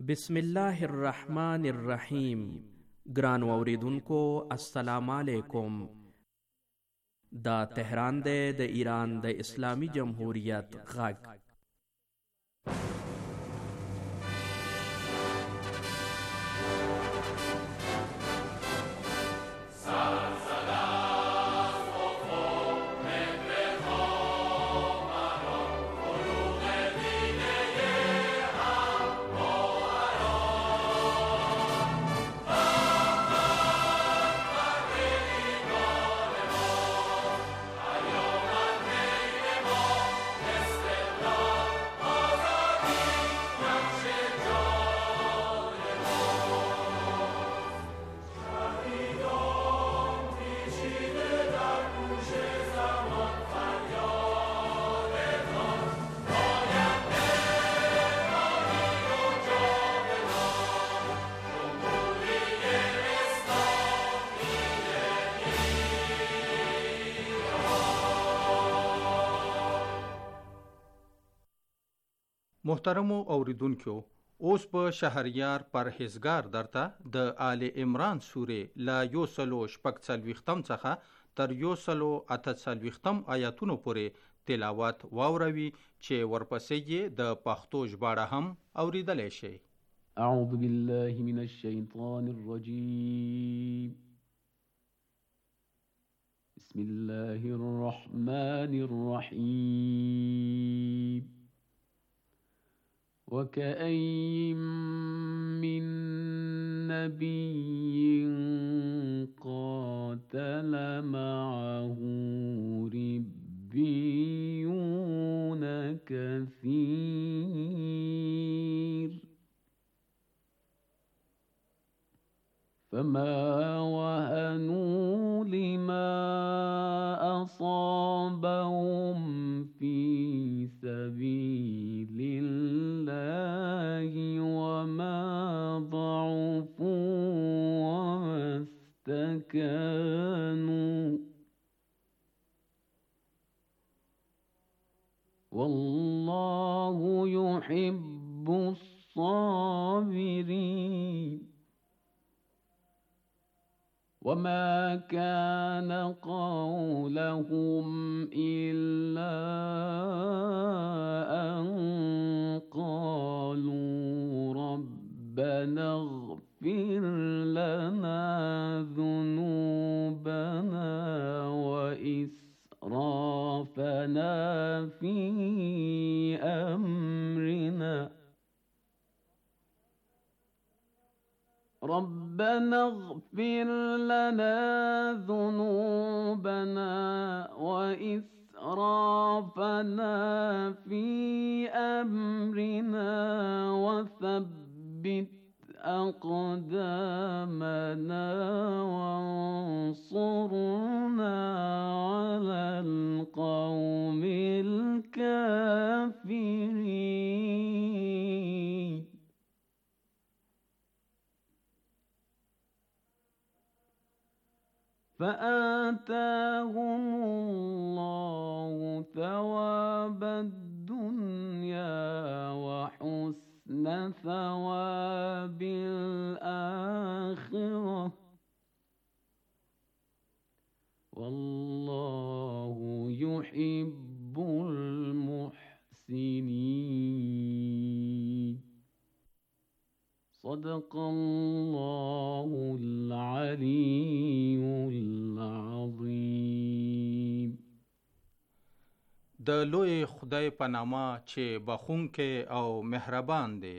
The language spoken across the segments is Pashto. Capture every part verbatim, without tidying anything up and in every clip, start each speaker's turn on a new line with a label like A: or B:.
A: بسم الله الرحمن الرحیم. ګران اوریدونکو السلام علیکم. دا تهران دی د ایران د اسلامی جمهوریت غږ.
B: محترمو اوریدونکو، اوس په شهریار پرهیزګار درته د آل عمران سورې لا یو سلو شپږ څلوېښتم څخه تر یو سلو اته څلوېښتم آیاتونو پورې تلاوت واوروي چې ورپسې یې د پښتو ژباړه هم اوریدلی شئ.
C: اعوذ بالله من الشیطان الرجیم. بسم الله الرحمن الرحیم. وكأين من نبي قاتل معه ربيون كثير فما وهنوا لما أصابهم في سبيل الله وما ضعفوا وما استكانوا والله يحب الصابرين. وما كان قولهم إلا أن قالوا ربنا اغفر لنا ذنوبنا وإسرافنا في أمرنا ربنا اغفر لنا ذنوبنا وإسرافنا في أمرنا وثبت أقدامنا وانصرنا على القوم الكافرين. فآتاهم الله ثواب الدنيا وحسن ثواب الآخرة والله يحب المحسنين. صدق الله العلي العظيم.
B: د لوی خدای په نامه چې بخښونکی او مهربان دی.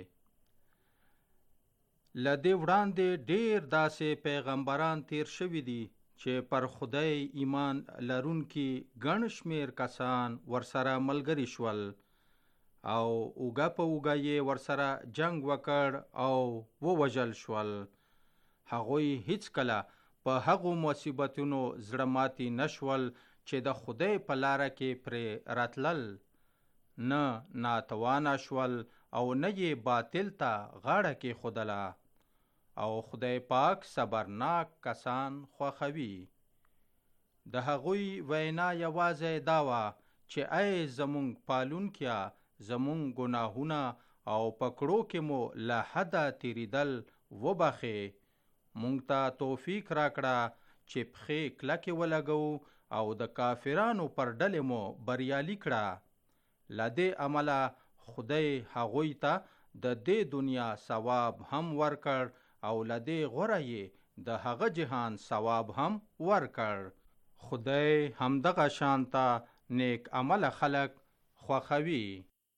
B: له دې وړاندې ډېر داسې پیغمبران تیر شوي دي چې پر خدای ایمان لرونکي ګڼ شمېر کسان ورسره ملګري شول او اوږه په اوږه یې ورسره جنگ وکړ او ووژل شول. هغوی هیڅکله په هغو مصیبتونو زړه ماتي نشول چې د خدای په لاره کې پرې راتلل، نه ناتوانه شول او نه یې باطل ته غاړه کېښودله. او خدای پاک صبرناک کسان خوښوي. د هغوی وینا یوازې دا وه چې ای زمونږ پالونکیه، زمونږ ګناهونه او پکړو کې مو له حده تیریدل وبخې. مونږ ته توفیق راکړه چې پښې کلکې ولګو او د کافرانو پر ډلې مو بریالي کړه. له دې عمله خدای هغوی ته د دې دنیا ثواب هم ورکړ او له دې غوره یې د هغه جهان ثواب هم ورکړ. خدای همدغه شانته نیک عمل خلق خوښوي.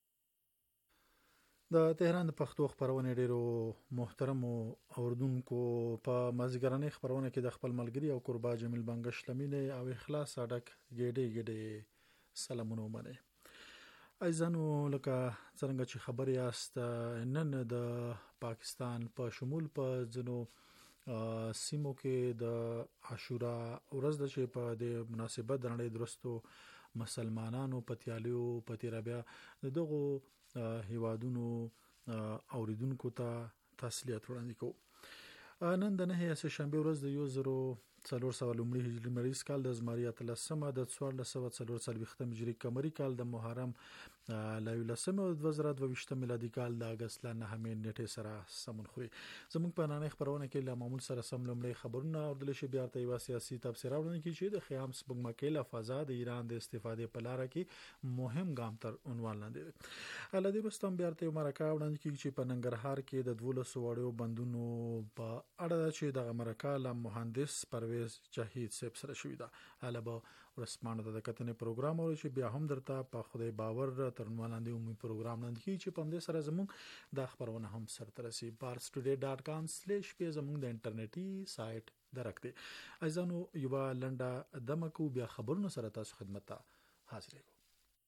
D: د تهران د پښتو خبرونه ډیرو محترمو اوردونکو په مازیګرانه خبرونه کې د خپل ملګری او قربا جمیل بنگش لمینه او اخلاص اډک ګډې ګډې سلامونه ومنه. ایزانو لکه څنګه چې خبر یاست نن د پاکستان په شمول په ځنو سیمو کې د عاشورا ورځ د چې په د مناسبت د نړۍ درستو مسلمانانو پتیالیو پتیرابیا دغه هیوادونو اوریدونکو ته تسلیت وړاندې کوو. نن د نه سه شنبه ورځ د یو زرو څلور سوه لومړي هجري مریض کال د زمری اتلسمه د څوارلس سوه څلور څلوېښتم هجري قمري کال د محرم له یولسمه د دوه زره دوه ویشتم میلادي کال د اګست له نهمې نیټې سره سمون خوري. زموږ په نننۍ خبرونه کې له معمول سره سم لومړی خبرونه اوردل شي، بیا ته یو سیاسي تبصره وړاندې کیږي چې د خیام سپوږمکۍ له فضا د ایران د استفادې په لار کې مهم ګام تر عنوان لاندې. الادی رستم بیا ته مرکه وړاندې کیږي چې په ننګرهار کې د دولس وړو بندونو په اړه چې د مرکه له مهندس پرویز جهید صاحب سره شوې ده. علاوه ورسمانه د کتنې پروګرام او چې بیا هم درته په خدای باور تر عنوان لاندې عمومي پروګرام لاندې کی چې په دې سره زموږ د خبرونه هم سره ترسي پارس ټوډے ډاٹ کام سلیش پی زموږ د انټرنیټي سایت درکته. ایزانو یو لنډه دمکو بیا خبرونه سره تاسو خدمت ته حاضر یو.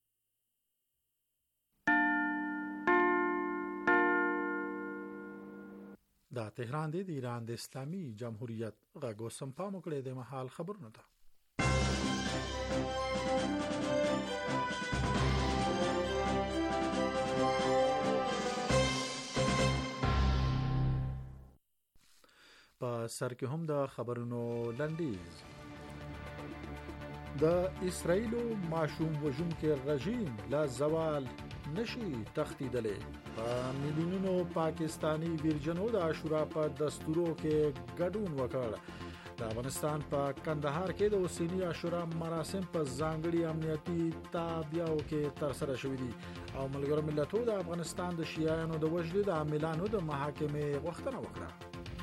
D: دا تهران دی د ایران د اسلامي جمهوریت غږ سم پام کړی د محل خبرونه ده. په سر کې هم د خبرونو لنډیز. د اسرائیلو ماشوم وژونکي رژیم لا زوال نشي تختیدلې. په میلیونونو پاکستانی ویرجنو د عاشورا په دستورو کې ګډون وکړ. د افغانستان په کندهار کې د اوسنی عاشورا مراسم په ځانګړي امنیتي تابعیو کې تر سره شوې دي او ملګرو ملتونو د افغانستان د شیعانو د وژلو د عاملانو د محاکمې غوښتنه وکړه.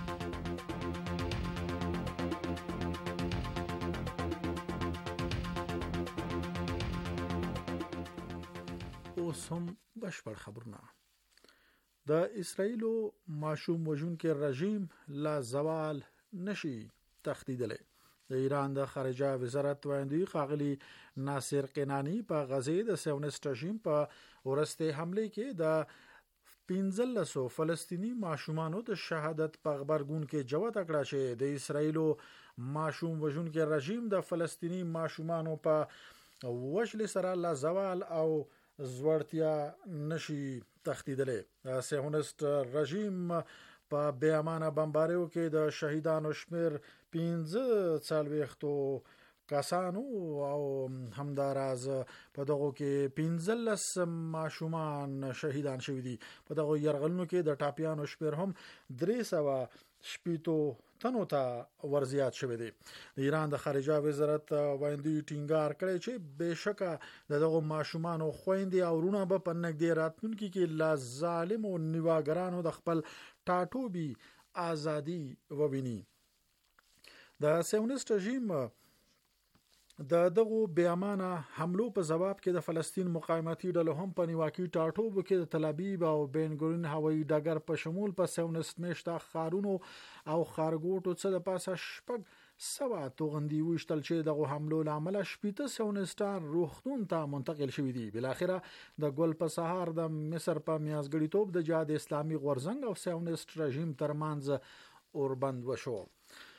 D: اوس هم بشپړ خبرونه. د اسرائیلو ماشوم وژونکي رژیم لا زوال نشي تختیدلی. د ایران د خارجه وزارت وایندوی ښاغلي ناصر قنانی په غزې د سیونست رژیم په ورسته حمله کې د پنځلسو فلسطینی ماشومانو د شهادت په خبرګون کې جواب کړی چې د اسرائیلو ماشوم وژونکي رژیم د فلسطینی ماشومانو په وژل سره لا زوال او زوړتیا نشي تختیدلی. سیونست رژیم په بیامانه بمباریو کې د شهیدانو شمیر پنځه څلوېښتو کسانو او همداراز په دغه کې پنځلس ماشومان شهیدان شوي دي. په دغه یرغلونو کې د ټاپیانو شمیر هم درې سوه شپېتو تنو ته ورزیات شوی دی. د ایران د خارجه وزارت وایندوی ټینګار کړی چې بهشکه دغه ماشومان او خويندې او ورونه به په نږدې راتلونکي کې لا ظالم او نیواګرانو د خپل ټاټوبي ازادي وویني. د سیونست رژیم د دغه بیامانه حملو په جواب کې د فلسطین مقاومتي ډلو هم په نیواکي ټاټوبو کې د تل ابیب او بین ګورین هوایي ډګر په شمول په سیونست میشته خارونو او خارګوټو څخه د پاسه شپږ سوه توغندي وشتل چې دغه حملو لامل شپېته سیونستان روختون ته منتقل شوې دي. بل اخره د ګل په سهار د مصر په میازګړیتوب د جهاد اسلامي غورزنګ او سیونست رژیم ترمنځ اوربند وشو.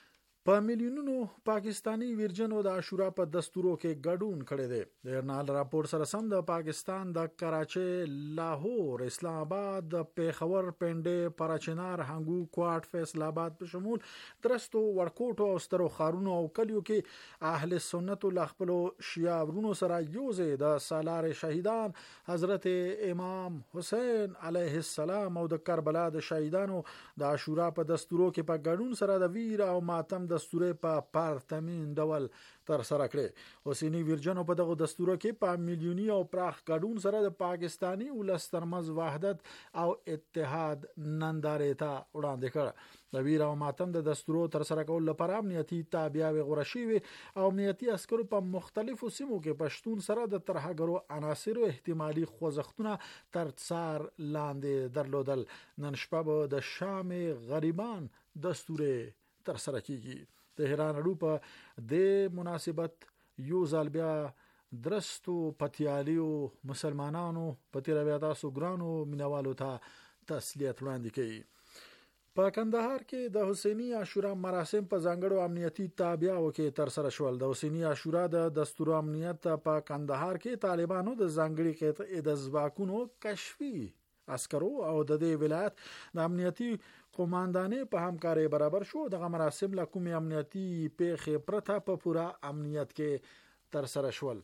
D: په میلیونونو پاکستانی ورجنو د عاشورا په دستورو کې ګډون کړی دی. د ارنال راپور سره سم د پاکستان د کراچي، لاهور، اسلام آباد، پیښور، پنډي، پراچنار، هنګو، کوټ، فیصل آباد په شمول درستو، ورکوټو او سترو خارونو او کلیو کې اهل سنت له خپلو شیعه ورونو سره یوځای د سالار شهیدان حضرت امام حسین علیه السلام او د کربلا د شهیدانو د عاشورا په دستورو کې په ګډون سره د ویر او ماتم دستورې په پارتمین ډول تر سره کړې. حسینی ورجنو په دغه دستورو کې په میلیونی او پراخ ګډون سره د پاکستانی ولس ترمنځ وحدت او اتحاد نندارې ته وړاندې کړ. د ویر او ماتم د دستورو تر سره کول لپاره امنیتي تابعیاوي غوړه شوي او امنیتي عسکرو په مختلفو سیمو کې پښتون سره د ترهګرو عناصرو احتمالي خوځښتونه تر څار لاندې درلودل. نن شپه به د شام غریبان دستورې تر سره کیږي. تهران اړو په د مناسبت یو ځل بیا درستو پتیالیو مسلمانانو په تیر بیا تاسو ګرانو مینوالو ته تسلیت وړاندې کوي. په کندهار کې د حسینی عاشورا مراسم په ځانګړو امنیتي تابعیاو کې تر سره شول. د حسینی عاشورا د دستور امنیت په کندهار کې طالبانو د ځانګړي قطعه د ځواکونو کشفي عسکرو او د دې ولایت د امنیتي قوماندانې په همکاري برابر شو. دغه مراسم له کومې امنیتي پیښې پرته په پوره امنیت کې تر سره شول.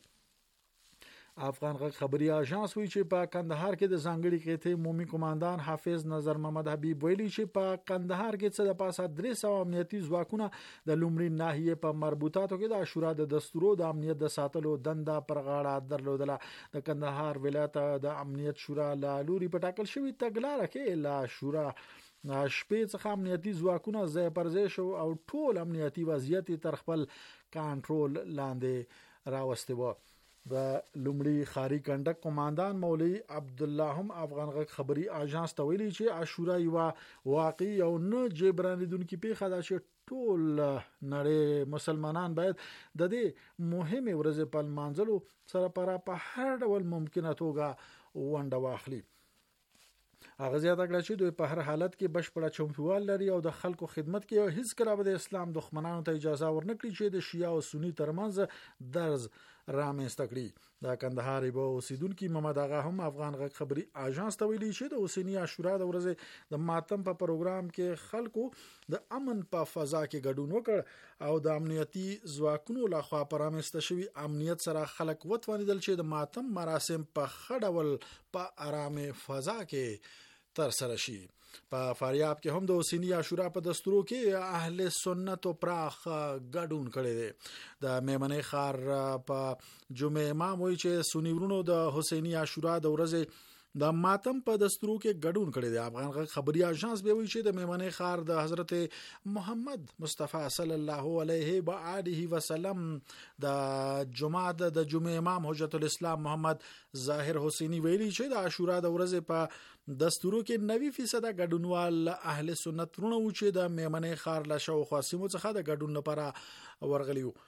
D: افغان غږ خبري اژانس وی چې په کندهار کې د ځانګړي قطعه عمومي قوماندان حافظ نظر محمد حبیب ویلي چې په کندهار کې څه د پاسه درې سوه امنیتي ځواکونه د لومړي ناحیې په مربوطاتو کې د عاشورا د دستورو د امنیت د ساتلو دنده پر غاړه درلودله. د کندهار ولایت د امنیت شورا له لوري په ټاکل شوی تګلاره کې له شورا شپې څخه امنیتي ځواکونه ځای پر ځای شو او ټول امنیتي وضعیت تر خپل کنټرول لاندې راوستي و. د لومړي خاري کنډک قوماندان مولوی عبد الله هم افغان غږ خبري اژانس ته ویلي چې عاشورا یو واقعي او نه جبرانیدونکو پیښه ده چې ټول نړۍ مسلمانان باید د دې مهمه ورځ په منځلو سره په هر ډول ممکنه توګه ونډه واخلي. هغه زیاته کړه چې دوی په هر حالت کې بشپړه چمتووالی لري او د خلکو خدمت کوي او هیڅ کله به د اسلام دښمنانو ته اجازه ورنکړي چې د شیعه او سنی ترمنځ درز رامنځته کړي. د کندهار به اوسیدونکي محمد اغا هم افغان غږ خبري اژانس ته ویلي چې د حسینی عاشورا د ورځې د ماتم په پروګرام کې خلکو د امن په فضا کې ګډون وکړ او د امنیتي ځواکونو لخوا پرامسته شوی امنیت سره خلک وتوانیدل چې د ماتم مراسم په خډول په آرامه فضا کې تر سره شي. په فاریاب کې هم د حسینی عاشورا په دستورو کې اهل سنت او پراخ ګډون کړي دي. د میمنې خار په جمعه امام وایي چې سنی ورونو د حسینی عاشورا د ورځې د ماتم په دستورو کې ګډون کړي دي. افغان غږ خبري اژانس به وایي چې د میمنې خار د حضرت محمد مصطفی صلی الله علیه و آله وسلم د جمعه د جمعه امام حجت الاسلام محمد ظاهر حسینی ویلي چې د عاشورا د ورځې په دستورو کې نوي فیصد ګډونوال اهل سنت ورونه و چې د میمنې خار له شاوخوا سیمو څخه د ګډون لپاره ورغلي وو.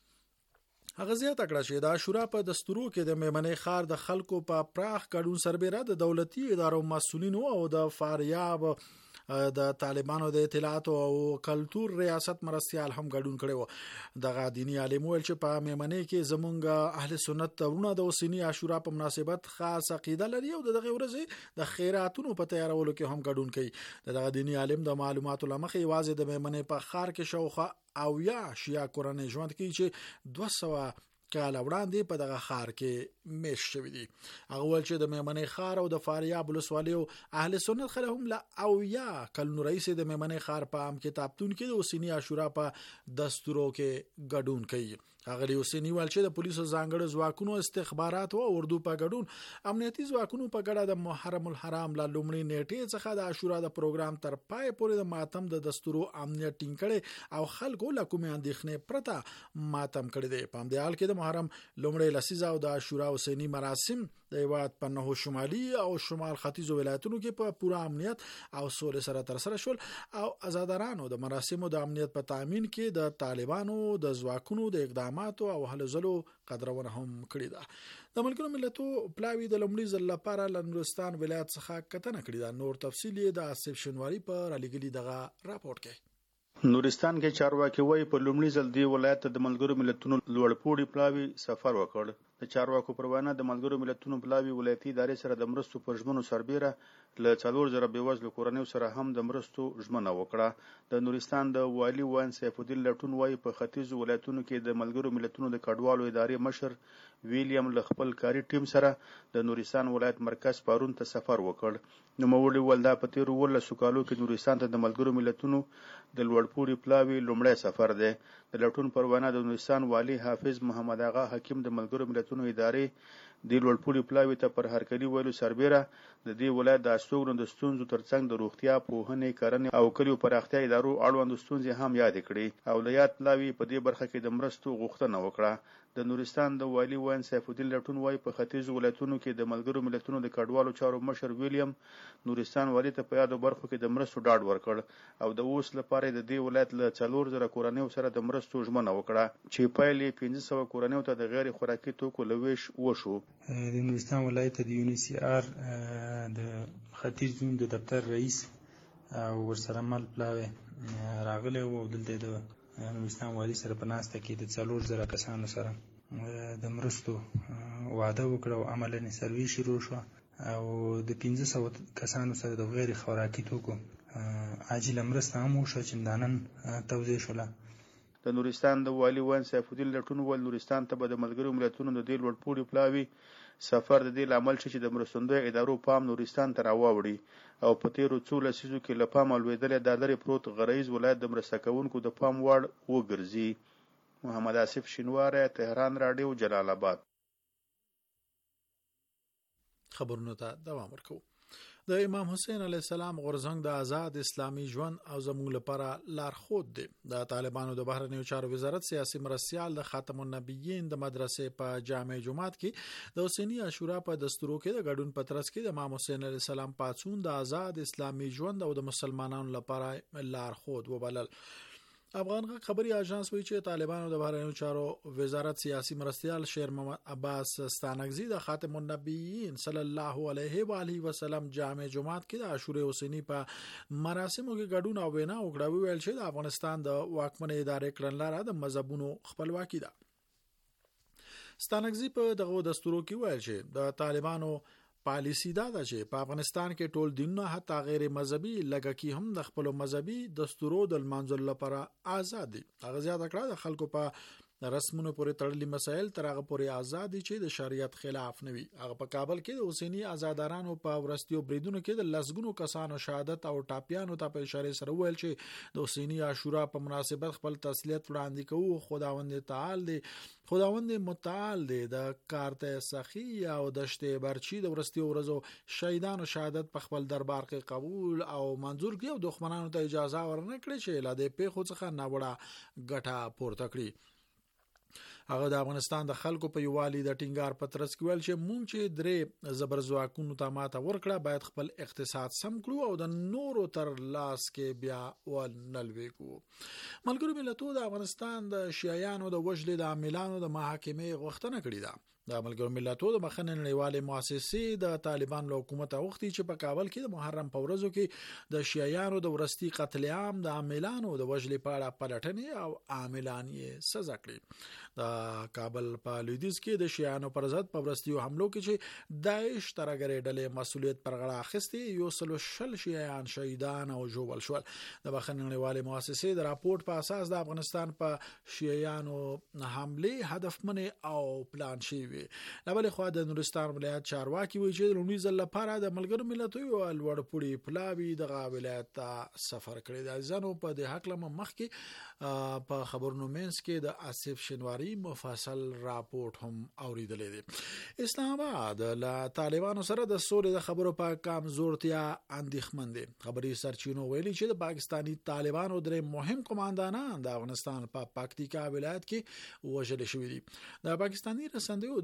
D: هغه زیاته کړه چې د عاشورا په دستورو کې د میمنې خار د خلکو په پراخ ګډون سربېره د دولتي ادارو مسؤلینو او د فاریاب د طالبانو د اطلاعات او کلچر ریاست مرستيال هم ګډون کړي وو. دغه دینی عالم ویل چې په میمنې کې زمونږ اهل سنت ورونه د حسینی عاشورا په مناسبت خاص عقیده لري او دغه ورځې د خیراتونو په تیارولو کې هم ګډون کوي. دغه دینی عالم د معلوماتو لمخې واځي د میمنې په خار کې شاوخوا او یا شیعه کورنۍ ژوند کوي چې دوه سوه کال وړاندې په دغه خار کې میش شوی دي. هغه ول چې د میمنې خار او د فاریاب ولسوالۍ اهل سنت خلک هم لا او یا کلنو رئیس د میمنې خار په عام کتابتون کې د حسینی عاشورا په دستورو کې ګډون کوي. هغه حسینی ول چې د پولیسو ځانګړو ځواکونو استخبارات او اردو په ګډون امنیتي ځواکونو په ګډه د محرم الحرام لا لومړی نیټه څخه د عاشورا د پروګرام تر پای پورې د ماتم د دستورو امنیت ټینګ کړي او خلکو له کومې اندېښنې پرته ماتم کړي دي. په همدې حال کې د محرم لومړی لسیزه او د عاشورا حسینی مراسم د هیواد په نهو شمالي او شمال ختیځو ولایتونو کې په پوره امنیت او سولې سره تر سره شول او آزادارانو د مراسمو د امنیت په تامین کې د طالبانو د ځواکونو د اقداماتو او هلو ځلو قدرونه هم کړې ده. د ملګرو ملتو پلاوی د لومړي ځل لپاره له نورستان ولایت څخه کتنه کړې ده. نور تفصیل یې د آصف شنواری په رالیږلي دغه راپورټ کې.
E: نورستان کې چارواکي وایي په لومړي ځل دی ولایت د ملګرو ملتونو لوړپوړي پلاوي سفر وکړ. د چارواکو پر وینا د ملګرو ملتونو پلاوي ولایتي ادارې سره د مرستو پر ژمنو سربیره له څلور زره بېوزلو کورنیو سره هم د مرستو ژمنه وکړه. د نورستان د والي وان سیف الدین لټون وایي په ختیځو ولایتونو کې د ملګرو ملتونو د کډوالو ادارې مشر ویلیام له خپل کاري ټیم سره د نورستان ولایت مرکز پارون ته سفر وکړ. نوموړي وویل دا په تېرو اوولسو کالو کې نورستان ته د ملګرو ملتونو د لوړپوړي پلاوي لومړی سفر دی. د لټون پر وینا د نورستان والي حافظ محمد آغا حکیم د ملګرو ملتونو ادارې د لوړپوړي پلاوي ته پر هرکلي ویلو سربیره د دې ولایت د استوګنو د ستونزو ترڅنګ د روغتیا، پوهنې، کرنې او کلیو پراختیا ادارو اړوند ستونزې هم یادې کړې او له یاد پلاوي په دې برخه کې د مرستو غوښتنه وکړه. د نورستان د والي وان سیف الدین لټون وایي په ختیځو ولایتونو کې د ملګرو ملتونو د کډوالو چارو مشر ویلیام نورستان والي ته په یادو برخو کې د مرستو ډاډ ورکړ او د اوس لپاره د دې ولایت له څلور زره کورنیو سره د مرستو ژمنه وکړه چې پیل یې پنځه سوه کورنیو ته د غیر خوراکي توکو له ویش وشو.
F: د نورستان ولایت د یو ان سی آر د ختیځ زون د دفتر رئیس او ورسره مل پلاوی راغلی و او دلته د نورستان والي سره په ناسته کې د څلور زره کسانو سره د مرستو وعده وکړه او عملاً سروې شروع شوه او د پنځه سوه کسانو سره د غیر خوراکي توکو عاجله مرسته هم وشوه چې نن توزیع شوله.
E: د نورستان د والي وان سیف الدین لټون وویل نورستان ته به د ملګرو ملتونو د دې لوړپوړي پلاوي سفر د دې لامل شي چې د مرستندویه ادارو پام نورستان ته راواوړي او په تیرو څو لسیزو کې له پامه لوېدلی دا لرې پروت غرایز ولایت د مرسته کوونکو د پام وړ وګرځي. محمد آصف شینواری، تهران رادیو، جلال آباد.
D: خبرونه ته دوام ورکو. د امام حسین علیه السلام غورځنګ د آزاد اسلامي ژوند او زموږ لپاره لارښود دی. د طالبانو د بهرنیو چارو وزارت سیاسي مرستیال د خاتم النبیین د مدرسې په جامع جماعت کې د حسینی عاشورا په دستورو کې د ګډون پترس کې د امام حسین علیه السلام پاڅون د آزاد اسلامي ژوند او د مسلمانانو لپاره لارښود وبلل. افغان خبري اژانس وایي چې طالبانو د بهرنیو چارو وزارت سیاسي مرستیال شیر محمد عباس ستانکزی د خاتم النبیین صلی الله علیه و آله وسلم جامع جماعت کې د عاشورې حسینی په مراسمو کې ګډون او وینا وکړه. ویل چې د افغانستان د واکمنې ادارې کړنلاره د مذهبونو خپلواکي ده. ستانکزی په دغه دستورو کې ویل چې د طالبانو پالیسی دا ده چې په افغانستان کې ټول دینونه حتی غیر مذهبي لکه کې هم د خپل مذهبي دستورو د لمانځلو لپاره آزاد دي. هغه زیاته کړه د خلکو په رسمونو پورې تړلي مسایل تر هغه پورې آزاد دي چې د شریعت خلاف نه وي. هغه په کابل کې د حسیني آزادارانو په ورستیو بریدونو کې د لسګونو کسانو شهادت او ټاپیانو ته په اشاره سره ویل چې د حسیني عاشورا په مناسبت خپل تسلیت وړاندې کوو. خداوند تعالی دی خداوند متعال دی د کارته سخی او دشته برچی د ورستیو ورځو شهیدانو شهادت په خپل دربار کې قبول او منظور کړي او دښمنانو ته اجازه ورنه کړي چې لا د پیښو څخه ناوړه ګټه پورته کړي. هغه د افغانستان د خلکو په یووالي د ټینګار پترس کې ویل چې مونږ چې درې زبرځواکونو ته ماته ورکړه باید خپل اقتصاد سم کړو او د نورو تر لاس کې بیا ونلوي کو. ملګرو ملتونو د افغانستان د شیعیانو د وژلې د عاملانو د محاکمې غوښتنه کړې ده. د ملګرو ملتونو د مخنن نړیوالې مؤسسې د طالبان له حکومت غوښتي چې په کابل کې د محرم په ورځو کې د شیعیانو د ورستي قتل عام د عاملانو د وژلې په اړه پلټنې او عاملان یې سزا کړي. د کابل په لویدیځ کې د شیعیانو پر ضد په ورستیو حملو کې چې داعش ترګرې ډلې مسؤلیت پر غاړه اخیستي یو سلو شل شیعیان شهیدان او ژوبل شول. د مخنن نړیوالې مؤسسې د راپورټ په اساس د افغانستان په شیعیانو حمله هدفمنې او پلان شوی وي. لبل خو د نورستان ولایت چارواکي وایي چې د لومړي ځل لپاره د ملګرو ملتونو لوړپوړي پلاوي د ولایت ته سفر کړی دی. ځنو په د حق لمه مخ کې په خبرونو مینس کې د آصف شینواری مفصل راپورټ هم اوریدلې دی. اسلام آباد له طالبانو سره د سولې د خبرو په کمزورتیا اندېښمن دی. خبري سرچینو ویلي چې د پاکستانی طالبانو درې مهم قوماندانان د افغانستان په پا پکتیکا ولایت کې وژل شوي دي. د پاکستانی رسنیو د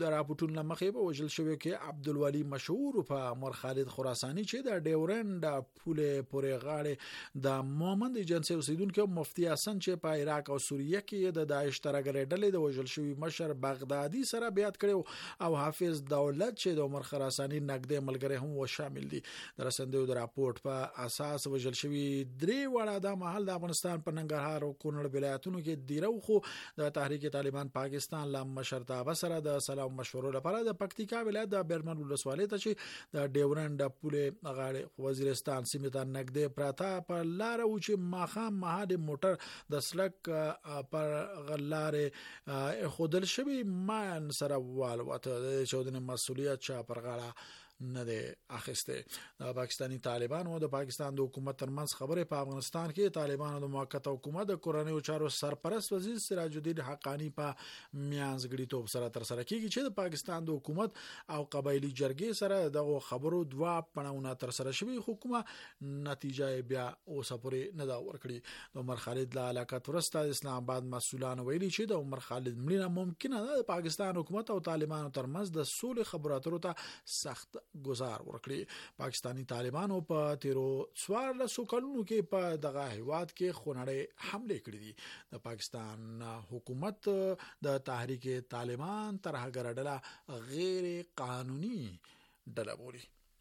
D: د راپورټونو مخې به وجل شوی کې عبدالولي مشهور په عمر خالد خراساني چې د ډیورند پولې پورې غاړه د مومند ایجنسی اوسیدونکو مفتی حسن چې په عراق او سوریه کې د داعش ترګرې ډلې د وجل شوی مشر بغدادي سره بیعت کړو او حافظ دولت چې د عمر خراساني نګدې ملګری هم و شامل دي. د رسندوی د راپورټ په اساس وجل شوی درې وړه د محل د افغانستان په ننګرهار او کونړ ولایتونو کې دیرو خو د تحریک طالبان پاکستان لا مشرتابه سره د سلام مشورو لپاره د پکتیکا ولایت د بیرمن ولسوالۍ ته چې د ډیورند پولې غاړه وزیرستان سیمه ته نګدې پراته په لار او چې ماخام مهاد موټر د سړک پر غلاره خودل شوی مان سره والوته د چودنې مسولیت چا پر غاړه نه ده اخیسته. د پاکستانی طالبانو او د پاکستان د حکومت ترمنځ خبره په افغانستان کې طالبانو د موقته حکومت د کورنیو چارو سرپرست وزیر سراج الدین حقانی په میانځګړي توپ سره تر سره کیږي چې د پاکستان د حکومت او قبایلی جرګې سره دغه خبرو دوا پړاونه تر سره شوی حکومت نتیجه بیا اوس پورې نه دا ورکړي. د عمر خالد له علاقات ورسته اسلام آباد مسؤلان ویلي چې د عمر خالد مړینه ممکنه ده د پاکستان حکومت او طالبانو ترمنځ د سولې خبرو اترو ته سخت گزار ورکړي. پاکستانی طالبانو په تیرو څوارلسو کلونو کې په دغه هیواد کې خونړې حمله کړې دي. د پاکستان حکومت د تحریک طالبان تر هغه ډله غیر قانوني ډله بولي.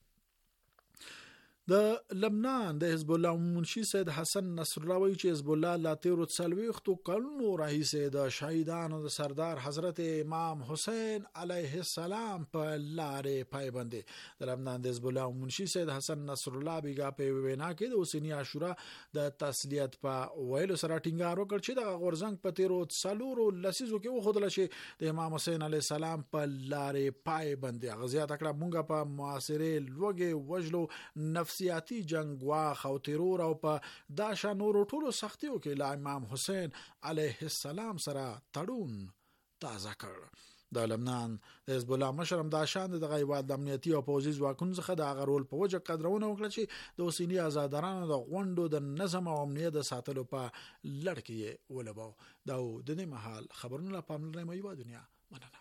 D: د لبنان د حزب الله منشي سید حسن نصر الله وی چې حزب الله لا تیرو څلويختو کلونو راهیسه د شهیدانو د سردار حضرت امام حسین علیه السلام په لارې پایبند دي. د لبنان د حزب الله منشي سید حسن نصر الله بیګا په وینا کې د حسینی عاشورا د تسلیت په ویلو سره ټینګار وکړ چې د غورزنګ په تیرو څلورو لسیزو کې وخدل شي د امام حسین علیه السلام په لارې پایبند دي. غزيات کړه مونږه په معاصره لوګي وجلو نفس سیاسي جنگ واخ او تیرور او په داشا نور ټولو سختیو کې لا امام حسین علیه السلام سره تړون تازه کړ. د لبنان د حزب الله مشرم د شان د غیبات د امنیتي او پوځي ځواکونو څخه د غرول په وجه قدرونه وکړه چې د حسیني آزادارانو د غونډو د نظم او امنیت د ساتلو په لړ کې ولباو. دا د دې محل خبرونه په پاملرنه مې و دنیا مننه.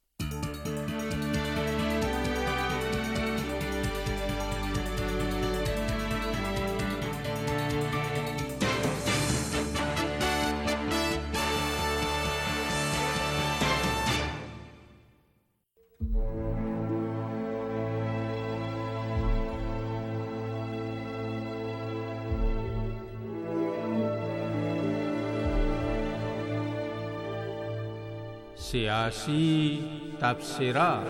B: سیاسی تبصره.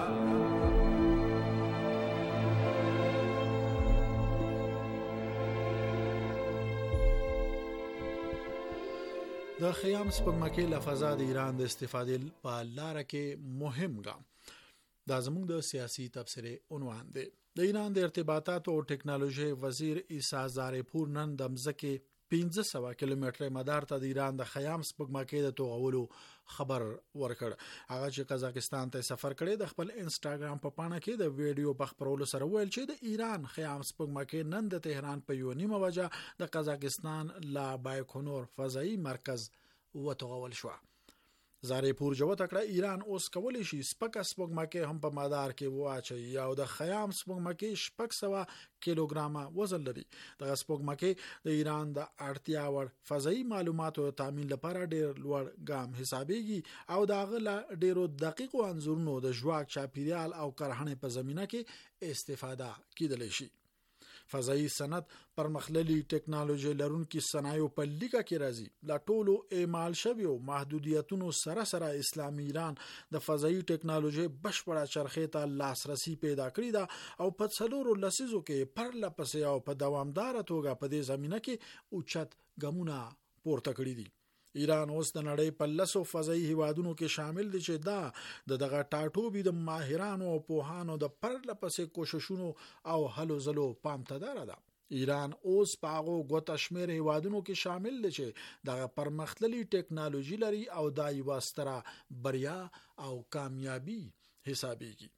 D: د خیام سپوږمکۍ له فضا د ایران د استفادې په لار کې مهم ګام. دا زموږ د سیاسي تبصره عنوان دی. د ایران د ارتباطات او ټکنالوژي وزیر عیسی زارپور نن د مځکه پنځه سوه کیلومتره مدار ته د ایران د خیام سپوږمکۍ د توغولو خبر ورکړ. هغه چې قزاقستان ته سفر کړی د خپل انسټاګرام په پاڼه کې د ویډیو په خبرولو سره ویل چې د ایران خیام سپوږمکۍ نن د تهران په یو نیمه وجه د قزاقستان لا بایکونور فضایی مرکز وتوغول شو. زارپور جواب کړه ایران اوس کولی شي سپکه سپوږمکۍ هم په مدار کې واچي او د خیام سپوږمکۍ شپږ سوه کیلوګرامه وزن لري. د سپوږمکۍ د ایران د اړتیا وړ فضایی معلوماتو تامین لپاره ډېر لوړ ګام حسابيږي او دا غلا ډېرو دقیقو انځورونو د ژواک چاپیریال او کرهڼې په زمينه کې استفاده کیدلی شي. فضایی صنعت پرمختللي ټکنالوژي لرونکي صنایعو په لیګه کې راځي. لا ټولو اعمال شوی او محدودیتونو سره سره اسلامي ایران د فضایی ټکنالوژي بشپړه چرخې ته لاسرسي پیدا کړی دا او په څلورو لسیزو کې پرله پسې او په دوامدار توګه په دې زمينه کې اوچت ګامونه پورته کړی دي. ایران اوس د نړۍ په لسو فضایی هیوادونو کې شامل دي چې دا د دغه ټاټوبي د ماهرانو او پوهانو د پرله پسې کوششونو او هلو ځلو پام ته دار ده. ایران اوس په هغو ګوته شمېر هیوادونو کې شامل دي چې دغه پرمختللي ټکنالوژي لري او دا یوه ستره بریا او کامیابي حسابيږي.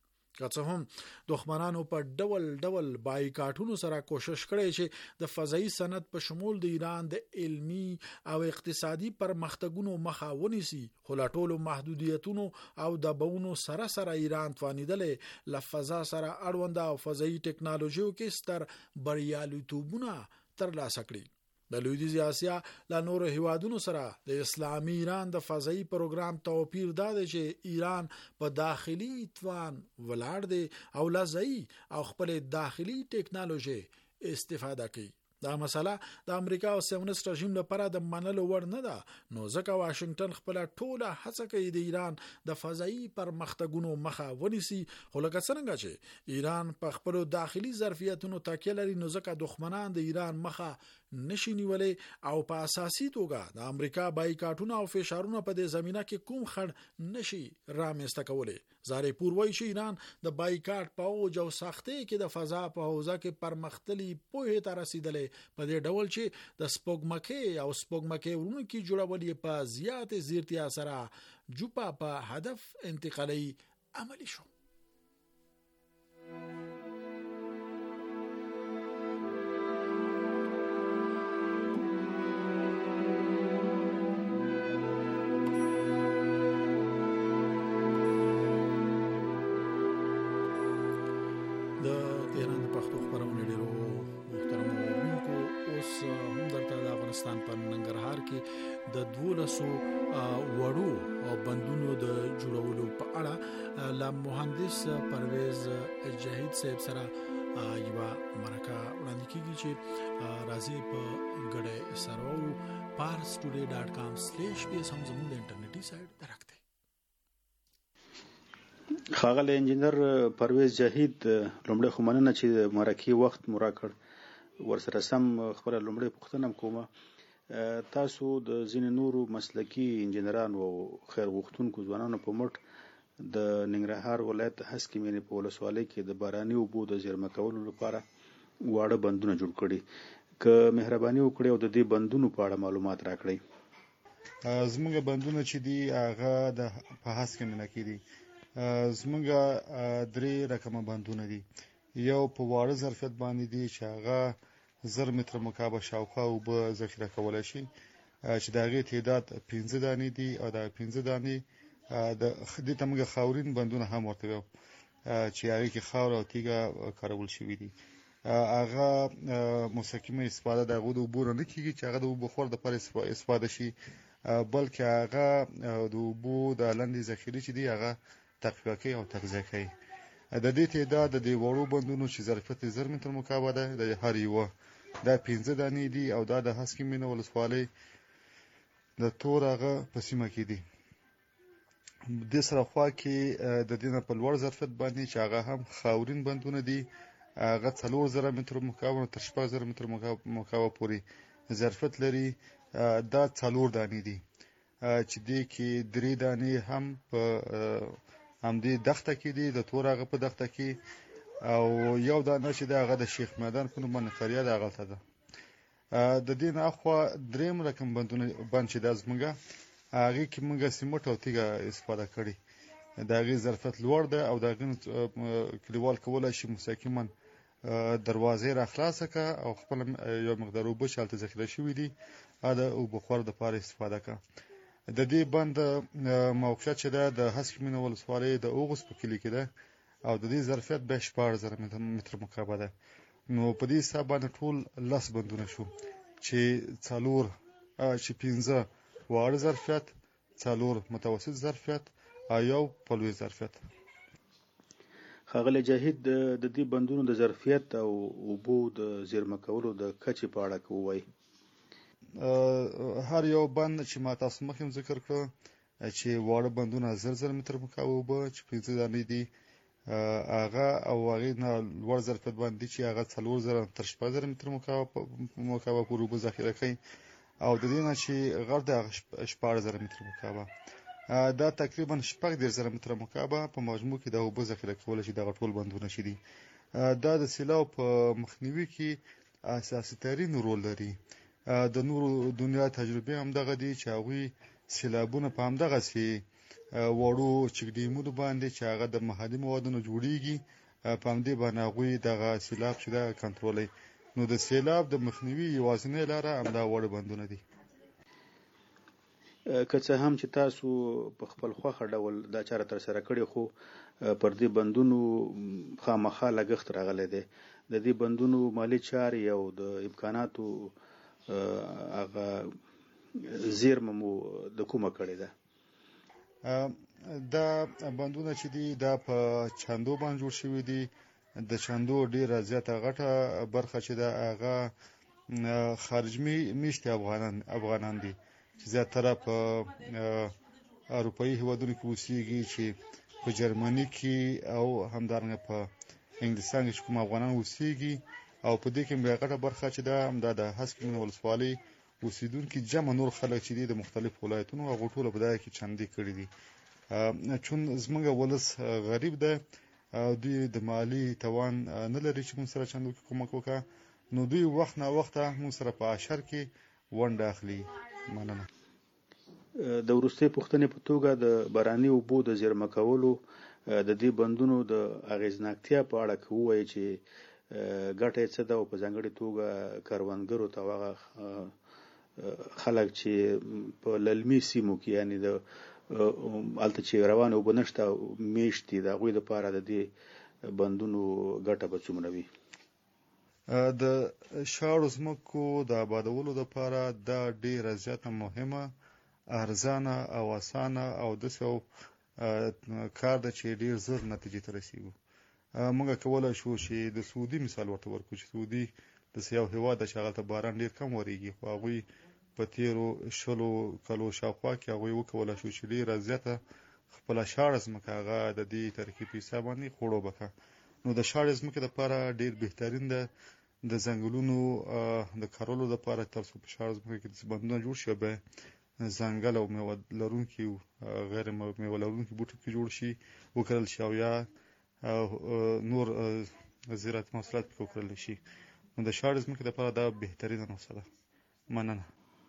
D: که څه هم دښمنانو په ډول ډول بایکاټونو سره کوشش کړی چې د فضایي صنعت په شمول د ایران د علمی او اقتصادي پرمختګونو مخه ونیسي، خو لا ټولو محدودیتونو او دباونو سره سره ایران توانیدلې له فضا سره اړوند او فضایي ټکنالوژیو کې ستر بریالیتوبونه ترلاسه کړي. د لویدیځ اسیا له نورو هیوادونو سره د اسلامي ایران د فضایي پروګرام توپیر دا دی چې ایران په داخلي توان ولاړ دی او لازمي او خپل داخلي ټکنالوژي استفاده کوي. دا مسله د امریکا او سیمونست رژیم لپاره د منلو وړ نه ده، نو ځکه واشنگټن خپل ټوله هڅه کوي د ایران د فضایي پرمختګونو مخه ونیسي. خو لکه څنګه چې ایران په خپل داخلي ظرفیتونو تکیه لري، نو ځکه دښمنان د ایران مخه نشي نیولې او په اساسي توګه د امریکا بایکاټونه او فشارونه په دې زمينه کې کوم خړ نشي رامنځته کولای. زارې پور وایي چې ایران د بایکاټ په اوج او سختۍ کې د فضا په حوزه کې پرمختلي پوهې ته رسیدلې، په دې ډول چې د سپوږمکۍ او سپوږمکۍ ورونو کې جوړول یې په زیات زیرتیا سره جوپا په هدف انتقالي عملی شو.
G: په ننګرهار کې د دولسو وړو او بندونو د جوړولو په اړه لا مهندس پرویز جاهد صاحب سره یو مرکه وړاندې کیږي چې راځي په ګډه سرو پارس ټوډے ډاٹ کام سلیش په سم زموږ د انټرنیټي سایت درکته.
E: ښاغلی انجینر پرویز جاهد، لومړی خو مننه چې مرکې وخت مو راکړ، ورسره سم خپله لومړی پوښتنه کومه. تاسو د ځینې نورو مسلکي انجینرانو او خیر غوښتونکو ځوانانو په مټ د ننګرهار ولایت هسکې مینې په ولسوالۍ کې د باراني اوبو د زیرمه کولو لپاره واړه بندونه جوړ کړي. که مهرباني وکړئ او د دې بندونو په اړه معلومات راکړئ.
H: زموږ بندونه چې دي هغه د په هسکې مینه کې دي. زموږ درې رقمه بندونه دي. یو په واړه ظرفیت باندې دي چې هغه زر متر مکعب شاوخوا اوبه ذخیره کولی شي، چې د هغې تعداد پنځه دانې دي او دا پنځه دانې د دې ته موږ خاورین بندونه هم ورته وایو چې هغې کې خاوره او تیږه کارول شوي دي. هغه مستقیمه استفاده د هغو د اوبو نه کېږي چې هغه د اوبو خور دپاره استفاده شي، بلکې هغه د اوبو د لندې ذخیرې چې دي هغه تقویه کوي او تغذیه کوي. د دې تعداد د دې وړو بندونو چې ظرفیت زر متر مکعب ده د هر یوه دا پنځه دانې دي او دا د هسکې مینه ولسوالۍ د تور هغه په سیمه کې دي. دې سره خوا کې د دې نه په لوړ ظرفیت باندې چې هغه هم خاورین بندونه دي، هغه څلور زره متر مکعب تر شپږ زره متر مکعب پورې ظرفیت لري. دا څلور دانې دي چې دې کې درې دانې هم په همدې دښته کې دي، د تور هغه په دښته کې، او یو دانه چې ده هغه د شیخ میدان په نوم باندې قریه ده هغلته ده. د دې نه اخوا دریم رقم بندونه بند چې ده زموږ هغې کې موږ سیمټ او تیږه استفاده کړې. د هغې ظرفیت لوړ ده او د هغې کلیوال کولی شي مستقیما دروازې را خلاصه کړه او خپل یو مقدار اوبه چې هلته ذخیره شوي دي د اوبه خور دپاره استفاده کړه. د دې بند موقعیت چې ده د هسکې مینه ولسوالۍ د اوغوس په کلي کې ده او د دې ظرفیت بیا شپاړس زره متر مکعب ده. نو په دې حساب باندې ټول لس بندونه شو چې څلور چې پنځه واړه ظرفیت، څلور متوسط ظرفیت او یو په لوی ظرفیت.
E: ښاغلی جاهد، د دې بندونو د ظرفیت او اوبو د زیرمه کولو د کچې په اړه که ووایي.
H: هر یو بند چې ما تاسو مخکې ذکر کړو چې واړه بندونه زر زر متر مکعب اوبه چې پنځه دانې دي هغه او هغې نه لوړ ظرفیت باندې چې هغه څلور زره تر شپږ زره متر مکعب پورې اوبه ذخیره کوي، او د دې نه چې غر دی هغه شپاړس زره متر مکعب، دا تقریبا شپږ دېرش زره متر مکعب په مجموع کې د اوبه ذخیره کولی شي دغه ټول بندونه چې دي. دا د سیلاب په مخنیوي کې اساسي ترین رول لري. د نورو دنیا تجربې هم دغه دي چې هغوی سیلابونه په همدغسې وړو چکډیمونو باندې چې هغه د محلي موادونو جوړیږي، په همدې باندې هغوی دغه سیلاب چې دا کنټرولوي. نو د سیلاب د مخنیوي یوازینۍ لاره همدا وړ بندونه دي.
E: که څه هم چې تاسو په خپل خوښه ډول دا چاره تر سره کړې، خو پر دې بندونو خامخا لګښت راغلی دی. د دې بندونو مالی چارې او د امکاناتو هغه زیرمه مو د کومه کړې ده؟
H: دا بندونه چې دي دا په چندو باندې جوړ شوي دي. د چندو ډیره زیاته غټه برخه چې ده هغه خارج میشتي افغانان افغانان دي چې زیاتره په اروپایي هیوادونو کې اوسېږي، چې په جرمني کې او همدارنګه په انګلستان کې چې کوم افغانان اوسېږي. او په دې کې بیا غټه برخه چې ده همدا د هسکې ولسوالۍ اوسېدونکي جمع نور خلک چې دي د مختلفو ولایتونو، هغو ټوله په دغه کې چندې کړي دي. چون زموږ ولس غریب ده او دوی د مالی توان نه لري چې موږ سره چندو کې کومک وکړه، نو دوی وخت نه وخته موږ سره په اشر کې ونډه اخلي. مننه.
E: د وروستۍ پوښتنې په توګه د باراني اوبو د زیرمه کولو د دې بندونو د اغیزناکتیا په اړه که ووایي چې ګټه یې څه ده، او په ځانګړې توګه کروندګرو ته هغه خلک چې په للمي سیمو کې، یعنی د هلته چې روانه اوبه نشته میشت دي، د هغوی دپاره د دې بندونو ګټه به څومره وي؟
H: د شاړو ځمکو د آبادولو دپاره دا ډېره زیاته مهمه، ارزانه او اسانه او داسې یو کار ده چې ډېر زر نتیجې ته رسېږو. موږ کولی شو چې د سعودي مثال ورته ورکړو چې سعودي داسې یو هېواد ده چې هغلته باران ډېر کم ورېږي، خو هغوی په تیرو شلو کلو شاوخوا کې هغوی وکولی شو چې ډېره زیاته خپله شاړه ځمکه هغه د دې ترکیب په حساب باندې خړوبه کړه. نو د شاړې ځمکې دپاره ډېر بهترین ده د ځنګلونو د کرلو دپاره، تر څو په شاړه ځمکه کې داسې بندونه جوړ شي، بیا ځنګل او میوه لرونکي غیر میوه لرونکي بوټي پکې جوړ شي، وکرل شي، او یا نور زراعتي محصولات پکې وکرلی شي. نو د شاړې ځمکې دپاره دا بهترینه نسخه ده. مننه.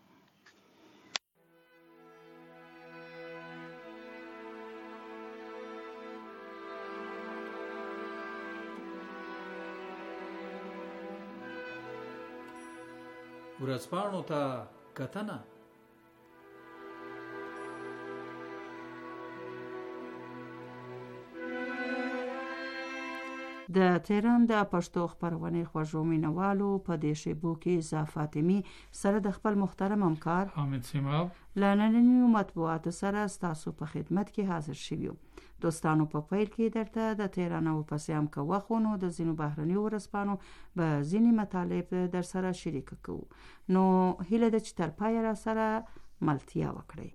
I: ورځپاڼو ته کتنه.
J: د تهران د پښتو خپرونې خوږو مینوالو په دې شیبو کې زه فاطمي سره د خپل محترم همکار
I: حامد سیماب
J: له نننیو مطبوعاتو سره ستاسو په خدمت کې حاضر شویو. دوستانو، په پیل کې درته د تهران او پسې هم که وخونو د ځینو بهرنیو ورځپاڼو به ځینې مطالب در سره شریک کوو. نو هیله ده چې تر پایه را سره ملتیا وکړئ.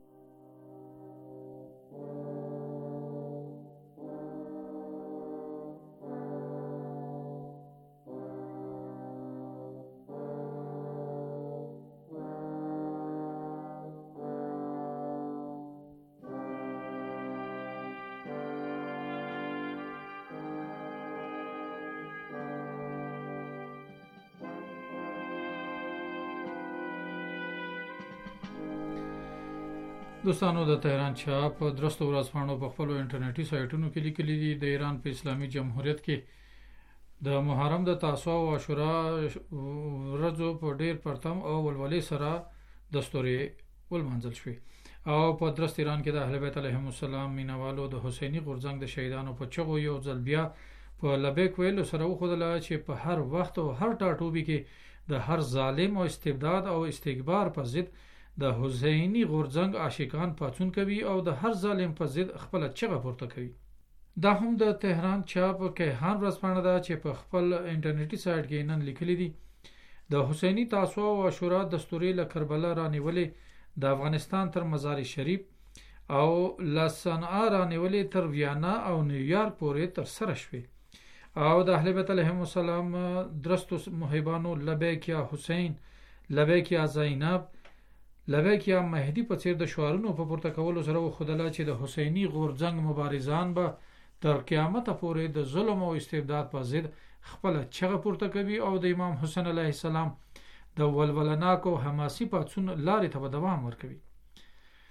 I: دوستانو، د تهران چاپ درستو ورځپاڼو په خپلو انټرنیټي سایټونو کې لیکلي دي د ایران په اسلامي جمهوریت کې د محرم د تاسوع او عاشورا ورځو په ډیر پرتم او ولولې سره دستوري ولمانځل شوې، او په درست ایران کې د اهل بیت علیهم السلام مینوالو د حسینی غورځنګ د شهیدانو په چغو یو ځل بیا په لبیک ویلو سره وښودله چې په هر وخت او هر ټاټوبي کې د هر ظالم او استبداد او استکبار په ضد د حسینی غورځنګ عاشقان پاڅون کوي او د هر ظالم په ضد خپل چغه پورته کوي. دا هم د تهران چاپ کیهان ورځپاڼه ده چې په خپل انټرنیټي سایټ کې نن لیکلي دي د حسینی تاسوع او عاشورا دستوري له کربلا رانیولې د افغانستان تر مزار شریف او لصنعا رانیولې تر ویانا او نیویارک پورې تر سره شوې، او د اهل بیت علیهم السلام درستو محبانو لبیک یا حسین، لبیک یا زینب، لبیک یا مهدی په څیر د شعارونو په پورته کولو سره وښودله چې د حسینی غورځنګ مبارزان به تر قیامت پورې د ظلم او استبداد په ضد خپل چغه پورته کوي او د امام حسین علیه السلام د ولولناک او حماسي پاڅون لارې ته دوام ورکوي.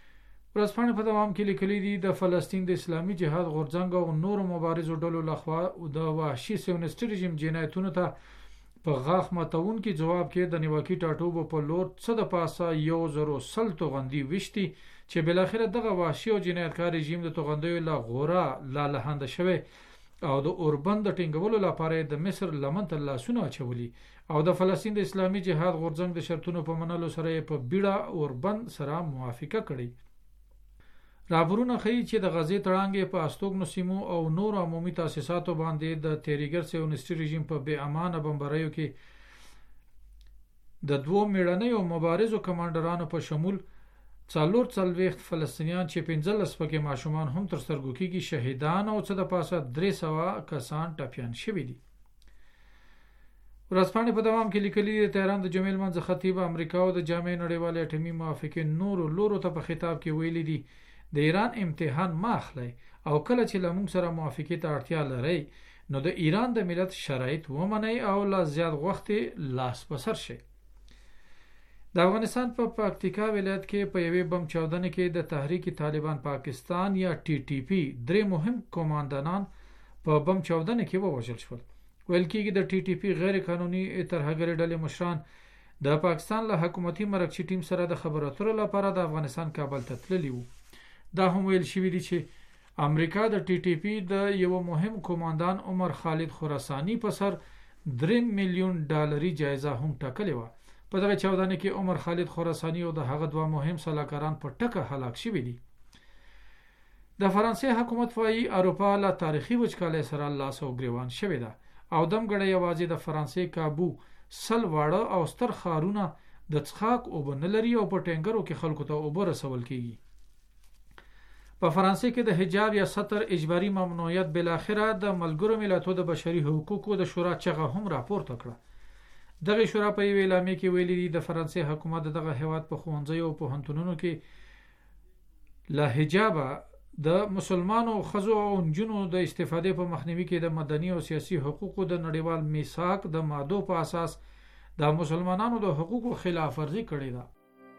I: ورځپاڼې په دوام کې لیکلي دي د فلسطین د اسلامي جهاد غورځنګ او نورو مبارزو ډلو لخوا د وحشي سیونیسټي رژیم جنایتونو ته په غاښ ماتونکي جواب کې د نیواکي ټاټوبو په لور څه د پاسه یو زرو سل توغندي وشتي چې بلاخره دغه وحشي او جنایتکار رژیم د توغندیو له غوره لالهانده شوی او د اوربند د ټینګولو لپاره د مصر لمن ته لاسونه اچولي او د فلسطین د اسلامي جهاد غورځنګ د شرطونو په منلو سره په بیړه اوربند سره موافقه کړې. راپورونه ښیي چې د غزې تړانګې په استوګنو سیمو او نور عمومي تاسیساتو باندې د تیریګر سیونیسټي رژیم په بې امانه بمباریو کې د دوو میړنیو مبارزو کمانډرانو په شمول څلور څلوېښت فلسطینیان چې پنځلس پکې ماشومان هم تر سترګو کېږي شهیدان او څه د پاسه درې سوه کسان ټپیان شوي دي. ورځپاڼې په دوام کې لیکلي د تهران د جمعې لمانځه خطیب امریکا او د جامع نړیوالې اټومي موافقې نورو لورو ته په خطاب کې ویلي دي د ایران امتحان ما اخلئ او کله چې له موږ سره موافقې ته اړتیا لرئ نو د ایران د ملت شرایط ومنئ او لا زیات وخت لاس په سر شئ. د افغانستان په پکتیکا ولایت کې په یوې بم چاودنې کې د تحریک طالبان پاکستان یا ټي ټي پی درې مهم کمانډانان په بم چاودنې کې ووژل شول. ویل کېږي د ټي ټي پی غیر قانوني ترهګرې ډلې مشران د پاکستان له حکومتي مرکزي ټیم سره د خبرو اترو لپاره د افغانستان کابل ته تللي وو. دا هم ویل شوي دي چې امریکا د ټي ټي پی د یو مهم کمانډان عمر خالد خراساني په سر درې میلیون ډالري جایزه هم ټاکلې وه. په دغه چاودنې کې عمر خالد خراساني او د هغه دوه مهم سلاکاران په ټکه هلاک شوي دي. د فرانسې حکومت وايي اروپا له تاریخي وچکالۍ سره لاس او ګریوان شوې ده او دمګړه یوازې د فرانسې کابو سل واړه او ستر ښارونه د څښاک اوبه نه لري او په ټینګرو کې خلکو ته اوبه رسول کېږي. په فرانسې کې د حجاب یا ستر اجباري ممنوعیت بالاخره د ملګرو ملتونو د بشري حقوقو د شورا چغه هم راپورته کړه. دغه شورا په یوه اعلامیه کې ویلي دي د فرانسې حکومت دغه هیواد په ښوونځیو او پوهنتونونو کې له حجابه د مسلمانو ښځو او نجونو د استفادې په مخنیوي کې د مدني او سیاسي حقوقو د نړیوال میثاق د مادو په اساس د مسلمانانو د حقوقو خلاف ورزي کړې ده.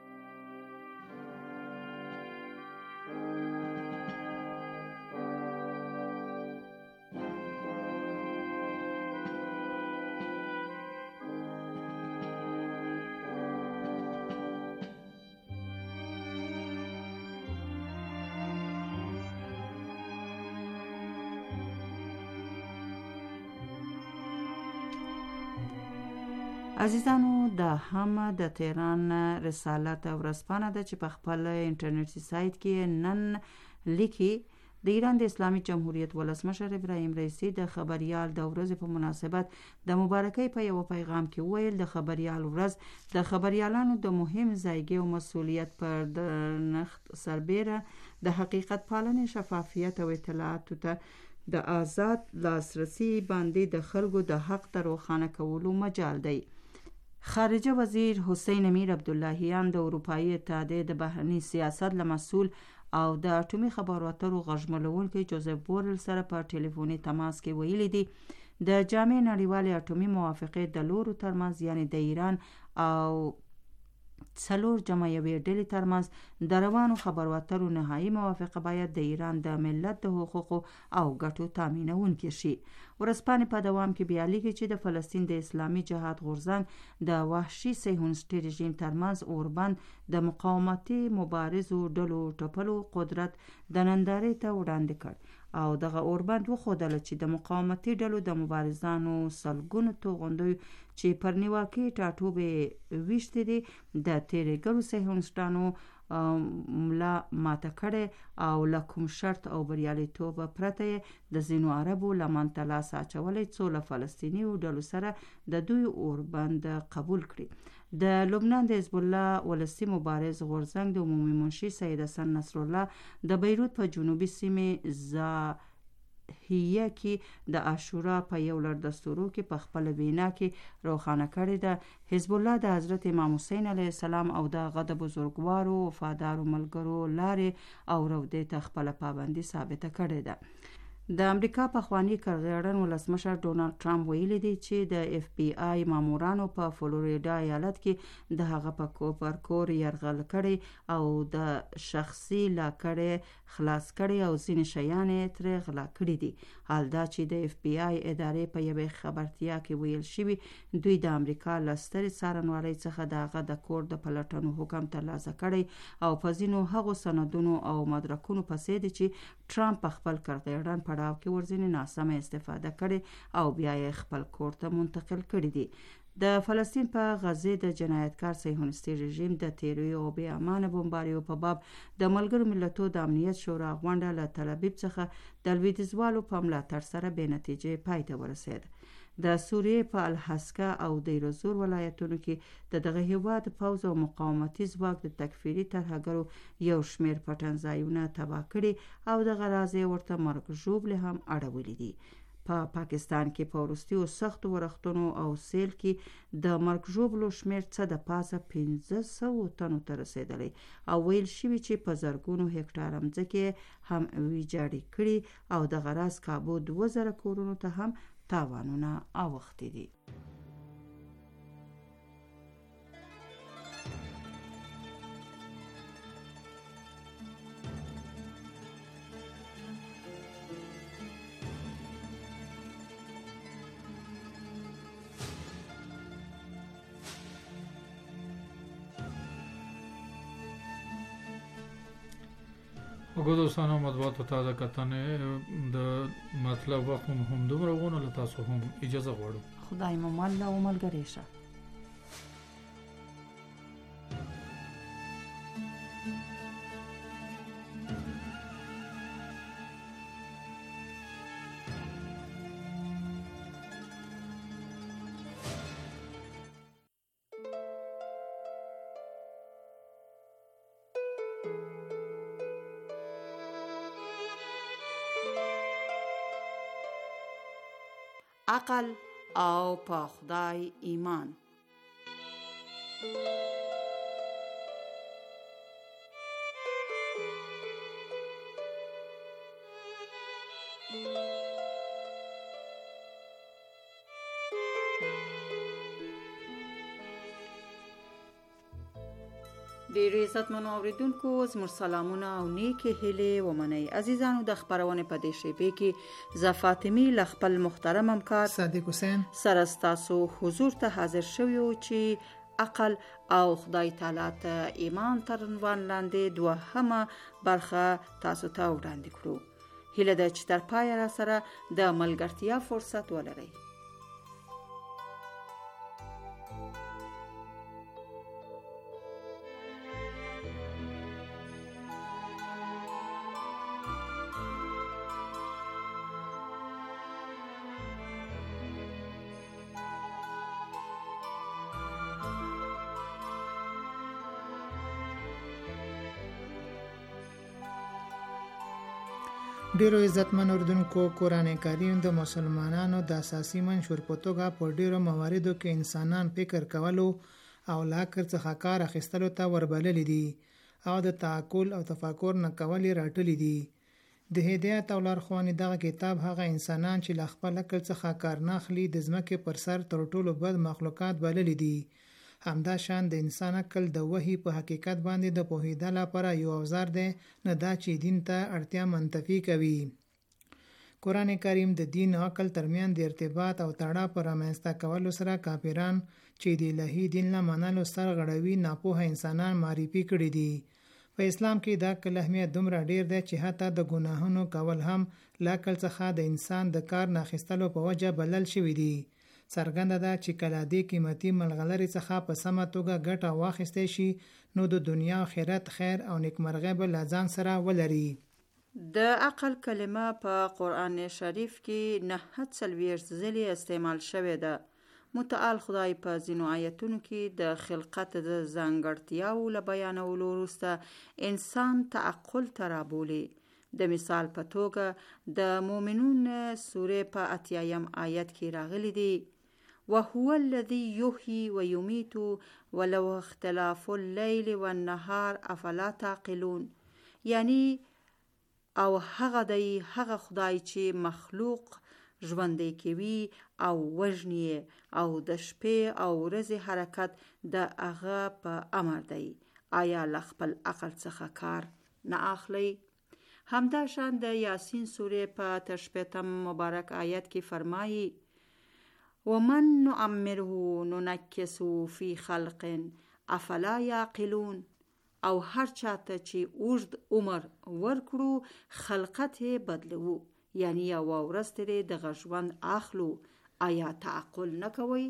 J: عزیزانو دا هم د تهران رسالت ورځپاڼه ده چې په خپل انټرنیټي سایت کې نن لیکي د ایران د اسلامي جمهوریت ولسمشر ابراهیم رئیسی د خبریال د ورځې په مناسبت د مبارکۍ په یو پیغام کې ویل د خبریال ورځ د خبریالانو د مهم ځایګي او مسؤلیت پر نخت سربېره د حقیقت پالنې شفافیت او اطلاعاتو ته د آزاد لاسرسي باندې د خلکو د حق ته روښانه کولو مجال دی. خارجه وزیر حسین امیر عبداللهیان د اروپایي اتحادیې د بهرني سیاست له مسؤل او د اټومي خبرو اترو غږملونکي جوزف بورل سره په ټلیفوني تماس کې ویلي دي د جامع نړیوالې اټومي موافقې د لورو ترمنځ یعنی د ایران او څلور جمع یوې ډلې ترمنځ د روانو خبرو اترو نهایي موافقه باید د ایران د ملت د حقوقو او ګټو تامینونکې شي. ورځپاڼې په دوام کې بیا لیکي چې د فلسطین د اسلامي جهاد غورځنګ د وحشي صهیونیستي رژیم ترمنځ اوربند د مقاومتي مبارزو ډلو ټپلو قدرت د نندارې ته وړاندې کړ او دغه اوربند وښودله چې د مقاومتي ډلو د مبارزانو سلګونو توغندیو چې پر نیواکي ټاټوبې ویشتې دي د تیریګرو صهیونیستانو ملا ماته کړې او له کوم شرط او بریالیتوب پرته د ځینو عربو لمن ته لاس اچولی څو له فلسطیني ډلو سره د دوی اوربند قبول کړي. د لبنان د حزب الله ولسي مبارز غورځنګ د عمومي منشي سید حسن نصرالله د بیروت په جنوبي سیمې ضاحیه کې د عاشورا په یو لړ دستورو کې په خپل وینا کې روښانه کړې ده حزب الله د حضرت امام حسین علیه السلام او د هغه د بزرګوارو وفادارو ملګرو لارې او رودې ته خپل پابندي ثابته کړې ده. د امریکا پخوانی کارغړن ولسمشر ډونالد ټرمپ ویلي دی چې د اف بی آی مامورانو په فلوریډا ایالت کې د هغه په کوپر کور يرغل کړي او د شخصي لاکړې خلاص کړي او ځینې شیان ترې غلا کړي دي. حال دا چې د اف بی آی ادارې په یوې خبرتیا کې ویل شوی دوی د امریکا لستري څارنوالۍ څخه د هغه د کور د پلټنو حکم ترلاسه کړي او په ځینو هغو سندونو او مدرکونو پسې دي چې ټرمپ خپل کارغړن په ډاو کې ورځنی ناسمه استفاده کړي او بیا یې خپل کور ته منتقل کړي دي. د فلسطین په غزه د جنایتکار صهیونیستي رژیم د تیروي او بې امانه بمباریو په باب د ملګرو ملتونو د امنیت شورا غونډه له تل ابیب څخه د لویدیځوالو په ملاتړ سره بې نتیجې پای ته ورسید. د سوریې په الحسکه او دیر الزور ولایتونو کې د دغه هیواد پوځ او مقاومتي ځواک د تکفیري ترهګرو یو شمیر پټنځایونه تباه کړي او د غرازې ورته مرګ ژوبله هم اړولې دي. په پا پاکستان کې په وروستیو سختو ورښتونو او سیل کې د مرګ ژوبلو شمیر څه د پاسه پنځه سوه تنو ته رسیدلی او ویل شوي چې په زرګونو هکټار مځکې هم ویجاړې کړي او د غراز کابو دوه زره کورونو ته هم تاوانونه اوښتي دي.
I: وګورئ دوستانو مطبوعاتو ته د کتنې د مطلب وخت هم دومره غوونه له تاسو هم اجازه غواړو.
J: خدای مو مل او ملګری شه. عقل او په خدای ایمان. ډیر عزتمنو اوریدونکو زموږ سلامونه او نیکی هیلې ومنئ. عزیزانو د خبرونه په دې شیبه کې ز فاطمی ل خپل محترم همکار
K: صادق حسین
J: سره تاسو حضور ته حاضر شویو چې عقل او خدای تعالی ته ایمان تر عنوان لاندې دوهمه برخه تاسو ته وړاندې کړو. هیله ده چې تر پای را سره د ملګرتیا فرصت ولرئ.
K: ډیرو عزتمن اوردونکو، قرآن کریم د مسلمانانو د اساسي منشور په توګه په ډیرو مواردو کې انسانان فکر کولو او لاکر څخه کار اخیستلو ته وربللی دي او د تعقل او تفکر نه کول راټلی دي. د هدایت او لارښوونې دغه کتاب هغه انسانان چې له خپل عقل څخه کار نه اخلي د ځمکې پر سر تر ټولو بد مخلوقات بللی دي. همدا شان د انسان عقل د وحی په حقیقت باندې د پوهیدل لپاره یو اوزار دی، نه دا چې دین ته اړتیا منتفی کوي. قرآن کریم د دین او عقل ترمن د ارتباط او تړاو پر رامنځته کولو سره کافران چې د الهي دین نه منلو سره غړوي ناپوهه انسانان معرفي کړي دي. په اسلام کې دا عقل اهمیت دومره ډیر دی چې حتی د ګناهونو کول هم له عقل څخه د انسان د کار نه اخیستلو په وجه بلل شوي دي. څرګنده ده چې کله دې قیمتي ملغلرې څخه په سمه توګه ګټه واخیستی شي نو د دنیا او آخرت خیر او نیکمرغي به له ځان سره ولري.
J: د عقل کلمه په قرآن شریف کې نهه څلوېښت ځلې استعمال شوې ده. متعال خدای په ځینو آیتونو کې د خلقت د ځانګړتیاو له بیانولو وروسته انسان تعقل ته رابولي. د مثال په توګه د مومنون سورې په اتیایم آیت کې راغلي دي: وهو الذي يحيي ويميت ولو اختلاف الليل والنهار افلا تعقلون. یعنی او هغه دی هغه خدای چې مخلوق ژوندی کوي او وژني او د شپې او ورځې حرکت د هغه په امر دی. آیا له خپل عقل څخه کار نه اخلي؟ همدا شان د یاسین سورې په تر شپېتم مبارک آیت کې فرمایي ومن نعمره ننکسه فی خلق افلا یعقلون، او هر چاته چې اوږد عمر ورکړو خلقت یې بدلو، یعنی یو ورځ ترې دغه ژوند اخلو. آیا تعقل نه کوئ؟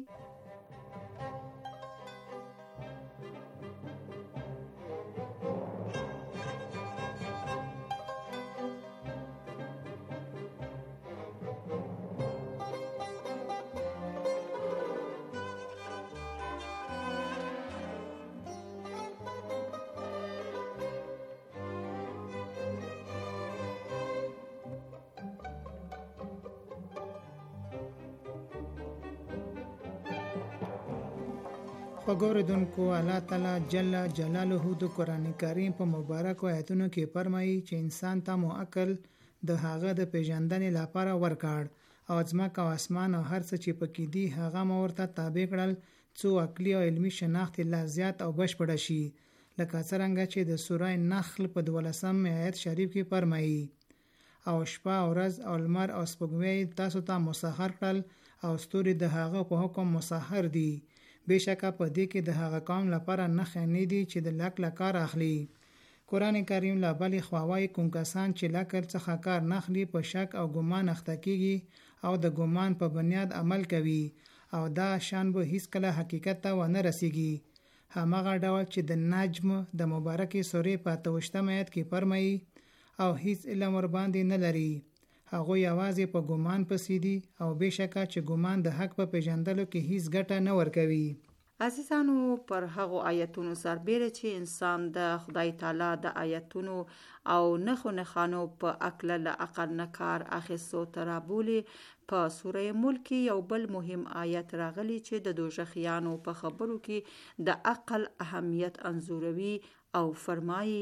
K: وګوردونکو الله تعالی جل جلاله د قران کریم په مبارک آیاتونو کې فرمایي چې انسان ته مو عقل د هغه د پیژندنې لپاره ورکړ او ځمکه او اسمان او هر څه چې پکې دي هغه مو ورته تابع کړل څو عقلي او علمي شناخت لا زیات او بشپړ شي، لکه څنګه چې د سوره نحل په دولسم آیت شریف کې فرمایي او شپه او ورځ او لمر او سپوږمۍ تاسو ته مسخر کړل او ستوري د هغه په حکم مسخر دي. بشکه په دې کې د هغه قوم لپاره نه خنې دي چې د لک لکار اخلي. قران کریم لا بلی خواوای کوم کسان چې لکر څخه کار نخلي په شک او ګمان اخته کیږي او د ګمان په بنیاد عمل کوي او دا شان به هیڅ کله حقیقت ته ونه رسیږي. همغه ډول چې د نجم د مبارکې سورې په اتوشتم آیت کې فرمایي او هیڅ علم ور باندې نه لري، هغه یوازې په ګمان پسې دي او بشکه چې ګمان د حق په پیژندلو کې هیڅ ګټه نه ورکوي.
J: عزیزانو، پر هغو آیتونو سربیره چې انسان د خدای تعالی د آیتونو او نخو نخانو په عقل له عقل نه کار اخیستو ترابولي، په سوره ملک یو بل مهم آیت راغلی چې د دوزخیانو په خبرو کې د عقل اهمیت انځوروي او فرمایي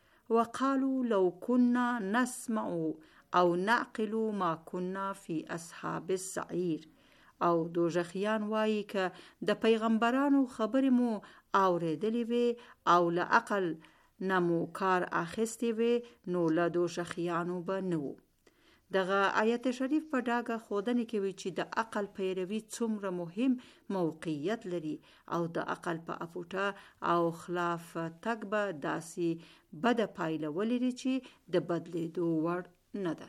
J: وقالوا لو كنا نسمع او نعقل ما كنا في اصحاب السعير. او دوزخیان وایي که د پیغمبرانو خبرې مو اوریدلې وي او له عقل نه مو کار اخیستی وي نو له دوزخیانو به نه وو. دغه آیت شریف په ډاګه ښودنې کوي چې د عقل پیروي څومره مهم موقعیت لري او د عقل په اپوټه او خلاف تګ به داسې بده پایله ولري چې د بدلیدو وړ نه ده.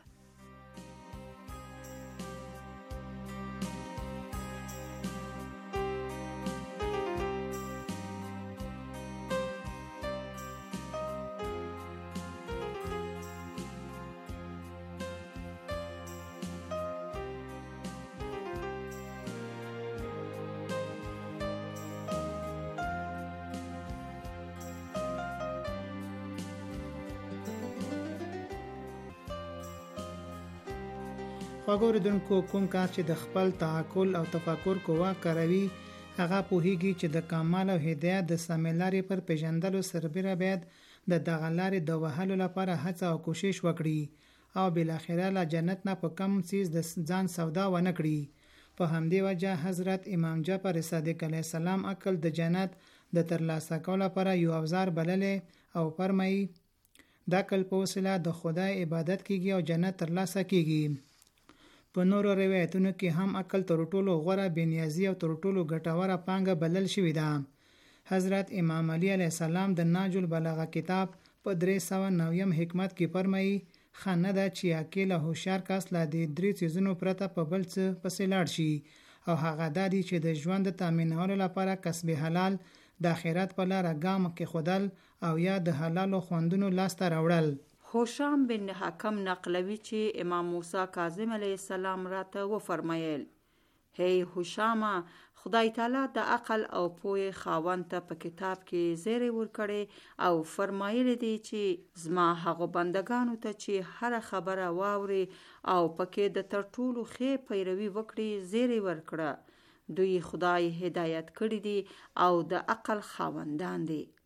K: وګوردونکو کوم کار چې د خپل تعقل او تفکر قوه کاروي هغه پوهیږي چې د کمال او هدایت د سملارې پر پیژندلو سربېره باید د دغه لارې د وهلو لپاره هڅه او کوشش وکړي او بل اخره لا جنت نه په کم چیز د ځان سودا ونه کړي. په همدې وجه حضرت امام جعفر صادق علیه السلام عقل د جنت د ترلاسه کولو لپاره یو اوزار بللې او فرمایي دا عقل په وسیله د خدای عبادت کیږي او جنت ترلاسه کیږي. په نورو روایتونو کې هم عقل تر ټولو غوره بنیازي او تر ټولو ګټوره پانګه بلل شوې ده. حضرت امام علی علیه السلام د نهج البلاغه کتاب په درې سوه نویم حکمت کې فرمایي خانه ده چې عاقل او هوښیار کس لا د درې څیزونو پرته په بل څه پسې لاړ شي او هغه دا دي چې د ژوند د تامینولو لپاره کسب حلال، د آخرت په لاره ګام کېښودل او یا د حلالو خوندونو لاسته راوړل.
J: هوشام بن حکم نقلوي چې امام موسی کاظم علیه السلام راته وفرمایل هی هوشامه، خدای تعالی د عقل او پوهې خاوند ته په کتاب کې زیری ورکړي او فرمایلی دی چې زما هغو بندگانو ته چې هر خبره واوري او پکې د تر ټولو ښې پیروي وکړي زیری ورکړه. دوی خدای هدایت کړي دي او د عقل خاوندان دي.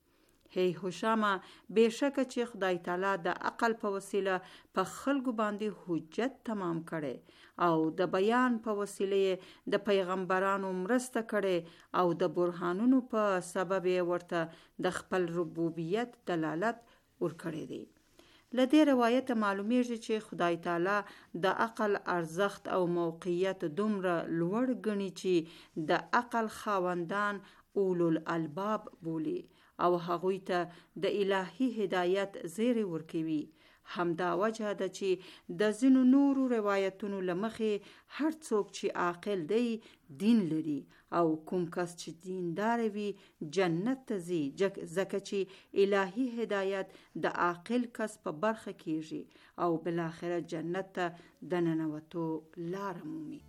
J: هی هوشامه بېشکه چې خدای تعالی د عقل په وسیله په خلکو باندې حجت تمام کړي او د بیان په وسیله د پیغمبرانو مرسته کړي او د برهانونو په سبب ورته د خپل ربوبیت دلالت ورکړي دي. لدې روایت معلومیږي چې خدای تعالی د عقل ارزښت او موقعیت دومره لوړ ګڼي چې د عقل خاوندان اولو الالباب بولي او هغوی ته د الهی هدایت زیری ورکوي. همدا وجه ده چې د ځینو نورو روایتونو لمخې هر څوک چې عاقل دی دین لري او کوم کس چې دیندار وي جنت ته ځي، ځکه چې الهی هدایت د عاقل کس په برخه کیږي او بالاخره جنت ته د ننوتو لار مومي.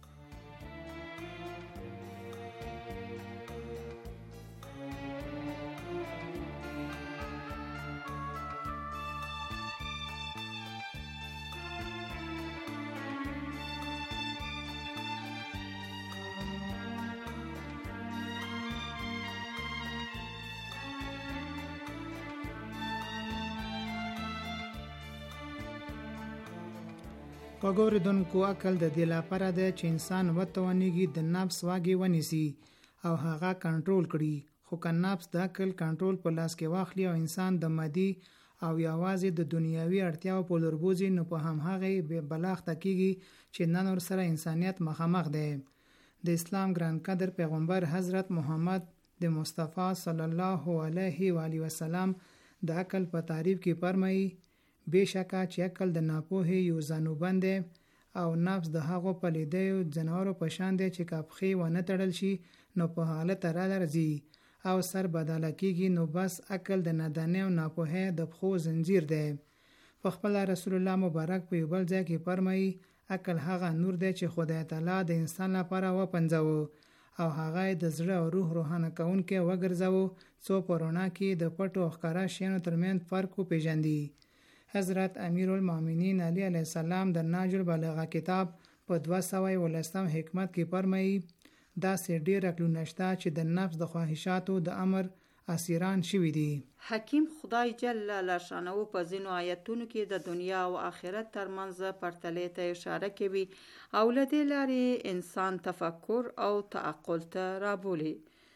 K: وګوریدونکو عقل د دې لپاره دی چې انسان وتوانیږي د نفس واګې ونیسي او هغه کنټرول کړي، خو که نفس د عقل کنټرول په لاس کې واخلي او انسان د مادي او یوازې د دنیاوي اړتیاو په لور بوځي، نو په همهغې بلاغ ته کیږي چې نن ورسره انسانیت مخامخ دی. د اسلام ګران قدر پیغمبر حضرت محمد د مصطفی صلی الله علیه و آله وسلم د عقل په تعریف کې فرمایي بېشکه چې عقل د ناپوهۍ یو زانوبند دی او نفس د هغو پلیدیو ځناورو په شان دی چې که پښې ونه تړل شي نو په حالت رالرځي او سر بدله کیږي، نو بس عقل د نادانۍ او ناپوهۍ د پښو زنجیر دی. په خپله رسول الله مبارک په یو بل ځای کې فرمایي عقل هغه نور دی چې خدای تعالی د انسان لپاره وپنځوه او هغه د زړه او روح روښانه کوونکی وګرځوه څو په رڼا کې د پټو او ښکاره شیانو ترمنځ فرق وپېژندي. حضرت امیر المؤمنین علی علیه السلام د نهج البلاغه کتاب په دوه سوه یولسم حکمت کې فرمایي داسې ډېر عقلونه شته چې د نفس د خواهشاتو د امر اسیران شوي دي.
J: حکیم خدای جل شانه په ځینو آیتونو کې د دنیا او آخرت ترمنځ پرتلې ته اشاره کوي او له دې لارې انسان تفکر او تعقل ته رابولي.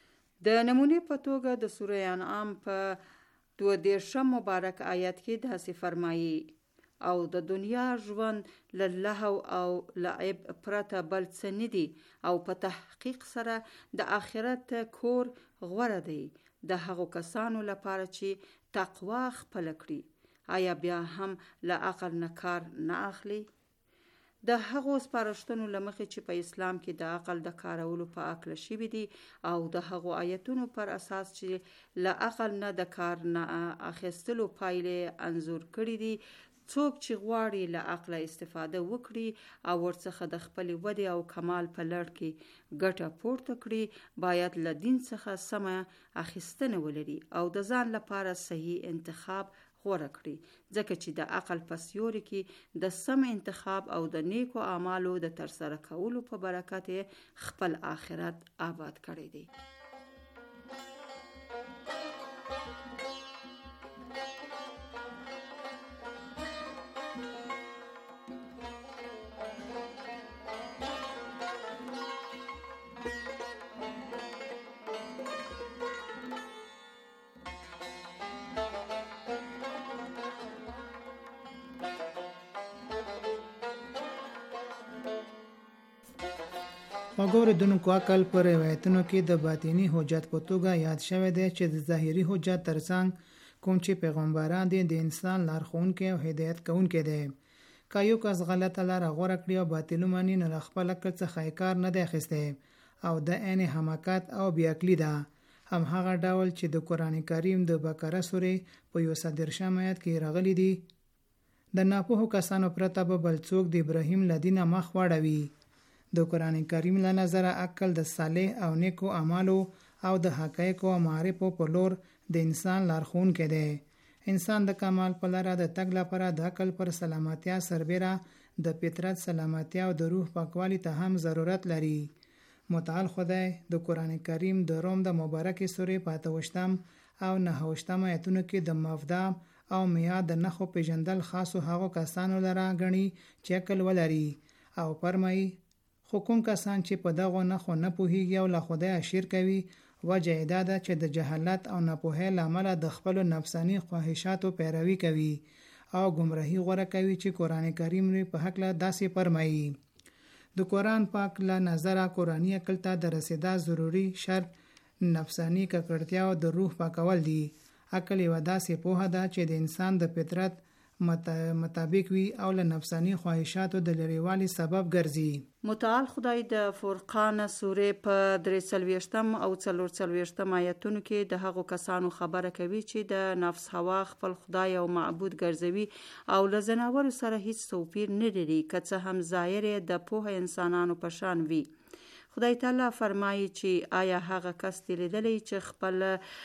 J: د نمونې په توګه د سوره انعام په دو دیرشم مبارک آیت کې داسې فرمایي او د دنیا ژوند له لهو او لعب پرته بل څه نه دي او په تحقیق سره د آخرت کور غوره دی د هغو کسانو لپاره چې تقوا خپله کړي. آیا بیا هم له عقل نه کار نه اخلي؟ د هغو سپارښتنو له مخې چې په اسلام کې د عقل د کارولو په اکله شوي دي او د هغو آیتونو پر اساس چې له عقل نه د کار نه اخیستلو پایلې انځور کړي دي، څوک چې غواړي له عقله استفاده وکړي او ورڅخه د خپلې ودې او کمال په لړ کې ګټه پورته کړي باید له دین څخه سمه اخیستنه ولري او د ځان لپاره صحیح انتخاب غوره کړي، ځکه چې د عقل په سیوري کې د سم انتخاب او د نیکو اعمالو د ترسره کولو په برکت خپل آخرت آباد کړی دی.
K: وګوریدونکو عقل په روایتونو کې د باطینی حجت په توګه یاد شوی دی چې د ظاهري حجت ترڅنګ کوم چې پیغمبران دي د انسان لارښوونکی او هدایت کوونکی دی. که یو کس غلطه لاره غوره کړي او باطل ومني نو له خپل عقل څخه یې کار نه دی اخیستی او د عین حماقت او بیعقلي ده. همهغه ډول چې د قرآن کریم د بقره سورې په یو سوه دېرشم آیت کې راغلی دي د ناپوهو کسانو پرته به بل څوک د ابراهیم له دینه مخ واړوي. د قرآن کریم له نظره عقل د صالح او نیکو اعمالو او د حقایقو او معارفو په لور د انسان لارښوونکی دی. انسان د کمال په لاره د تګ لپاره د عقل پر سلامتیا سربیره د فطرت سلامتیا او د روح پاکوالي ته هم ضرورت لري. متعال خدای د قرآن کریم د روم د مبارکې سورې په اته ویشتم او نهوشتم آیتونو کې د مفدا او میاد د نخو پیژندل خاصو هغو کسانو لره غني چې عقل ولري او فرمایي خو کوم کسان چې په دغه نخو نه پوهیږي او له خدای شرک کوي وجه دا ده چې د جهالت او ناپوهۍ لامل د خپل نفسانی خواهشاتو پیروي کوي او گمراهي غوړه کوي چې قران کریم لري په حق له داسې فرمایي د قران پاک له نظره قرآنی عقل ته د رسیدا ضروری شرط نفسانی ککړتیا او د روح پاکول دي عقل یو داسې پوهه ده چې د انسان د فطرت مطابق وي او له نفسانی خواهشاتو د لریوالي سبب ګرځي.
J: متعال خدای د فرقان سورې په درې څلوېښتم او څلور څلوېښتم آیتونو کې د هغو کسانو خبره کوي چې د نفس هوا خپل خدای او معبود ګرځوي او له ځناورو سره هیڅ توپیر نه لري که څه هم ظاهر د پوهه انسانانو په شان وي. خدای تعالی فرمایي چې آیا هغه کس دی لیدلی چې خپل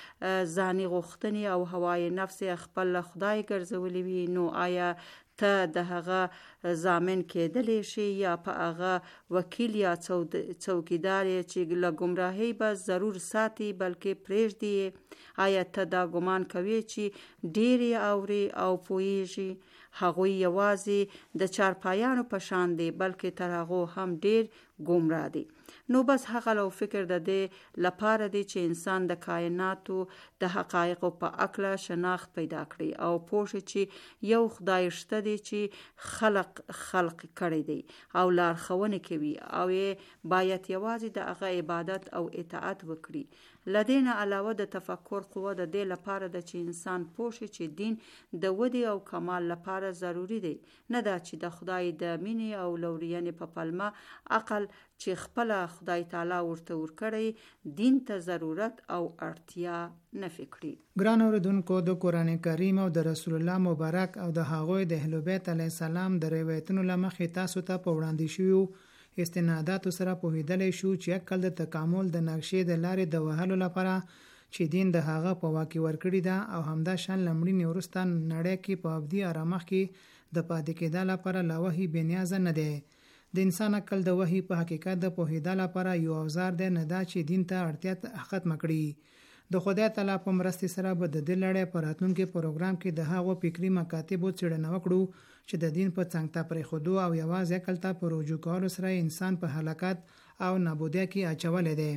J: ځاني غوښتنې او هوای نفس خپل خدای ګرځولي وي نو آیا ته د هغه ضامن کېدلی شي یا په هغه وکیل یا څوکیدار چې له ګمراهۍ به ضرور ساتي بلکې پرېږدي؟ آیا ته دا ګمان کوي چې ډېرې اوري او پوهیږي؟ هغوی یوازې د چارپایانو په شان دی بلکې تر هغو هم ډېر ګمراه دي. نو بس هغه لو فکر د دې لپاره دی چې انسان د کائناتو د حقایقو په اکله شناخت پیدا کړي او پوه چې یو خدای شته دی چې خلق خلق کړی دی او لارښوونه کوي او باید یوازې د هغه عبادت او اطاعت وکړي. لدینا علاوه د تفکر قوه د دې لپاره د چې انسان پوه چې دین د ودې او کمال لپاره ضروری دی، نه دا چې د خدای د مینې او لورینې په پلمه عقل چې خپل خدای تعالی ورته ورکړي دین ته ضرورت او اړتیا نه فکري.
K: ګران اوردونکو، د قران کریم او د رسول الله مبارک او د هغوی د اهل بیت علی السلام د روایتونو لمخې تاسو ته په وړاندې شویو استناداتو سره پوهیدلی شو چې عقل د تکامل د نقشې د لارې د وهلو لپاره چې دین د هغه په واقع ورکړی ده او همدا شان لمړی ورستان نړۍ کې په ابدي آرامخ کې د پاتې کېدل لپاره لا وحي بنیاز نه دی. د انسان عقل د وحي په حقیقت د پوهیدل لپاره یو اوزار دی، نه دا چې دین ته اړتیا ختم کړي. د خدای تعالی په مرستې سره به د دې لړۍ په راتلونکي پروګرام کې د هغو فکري مکاتبو څېړنه وکړو چې د دین په څنګ ته پرېښودو او یوازې عقل ته په رجوع کولو سره انسان په هلاکت او نابودۍ کې اچولی دی.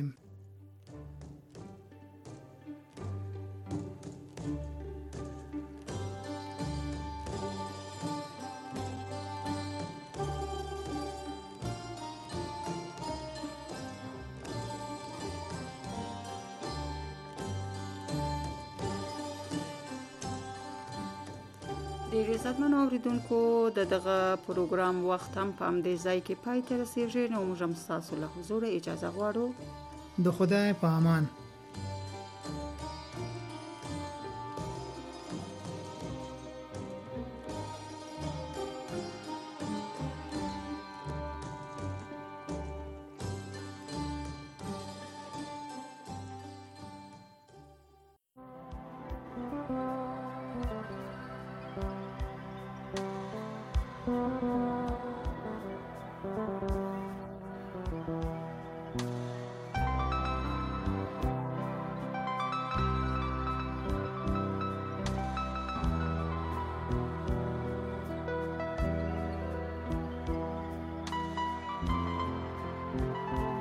J: ډېر عزتمنو اورېدونکو، د دغه پروګرام وخت هم په همدې ځای کې پای ته رسېږي. نو موږ هم ستاسو له حضوره اجازه غواړو.
K: د خدای په امان.
L: you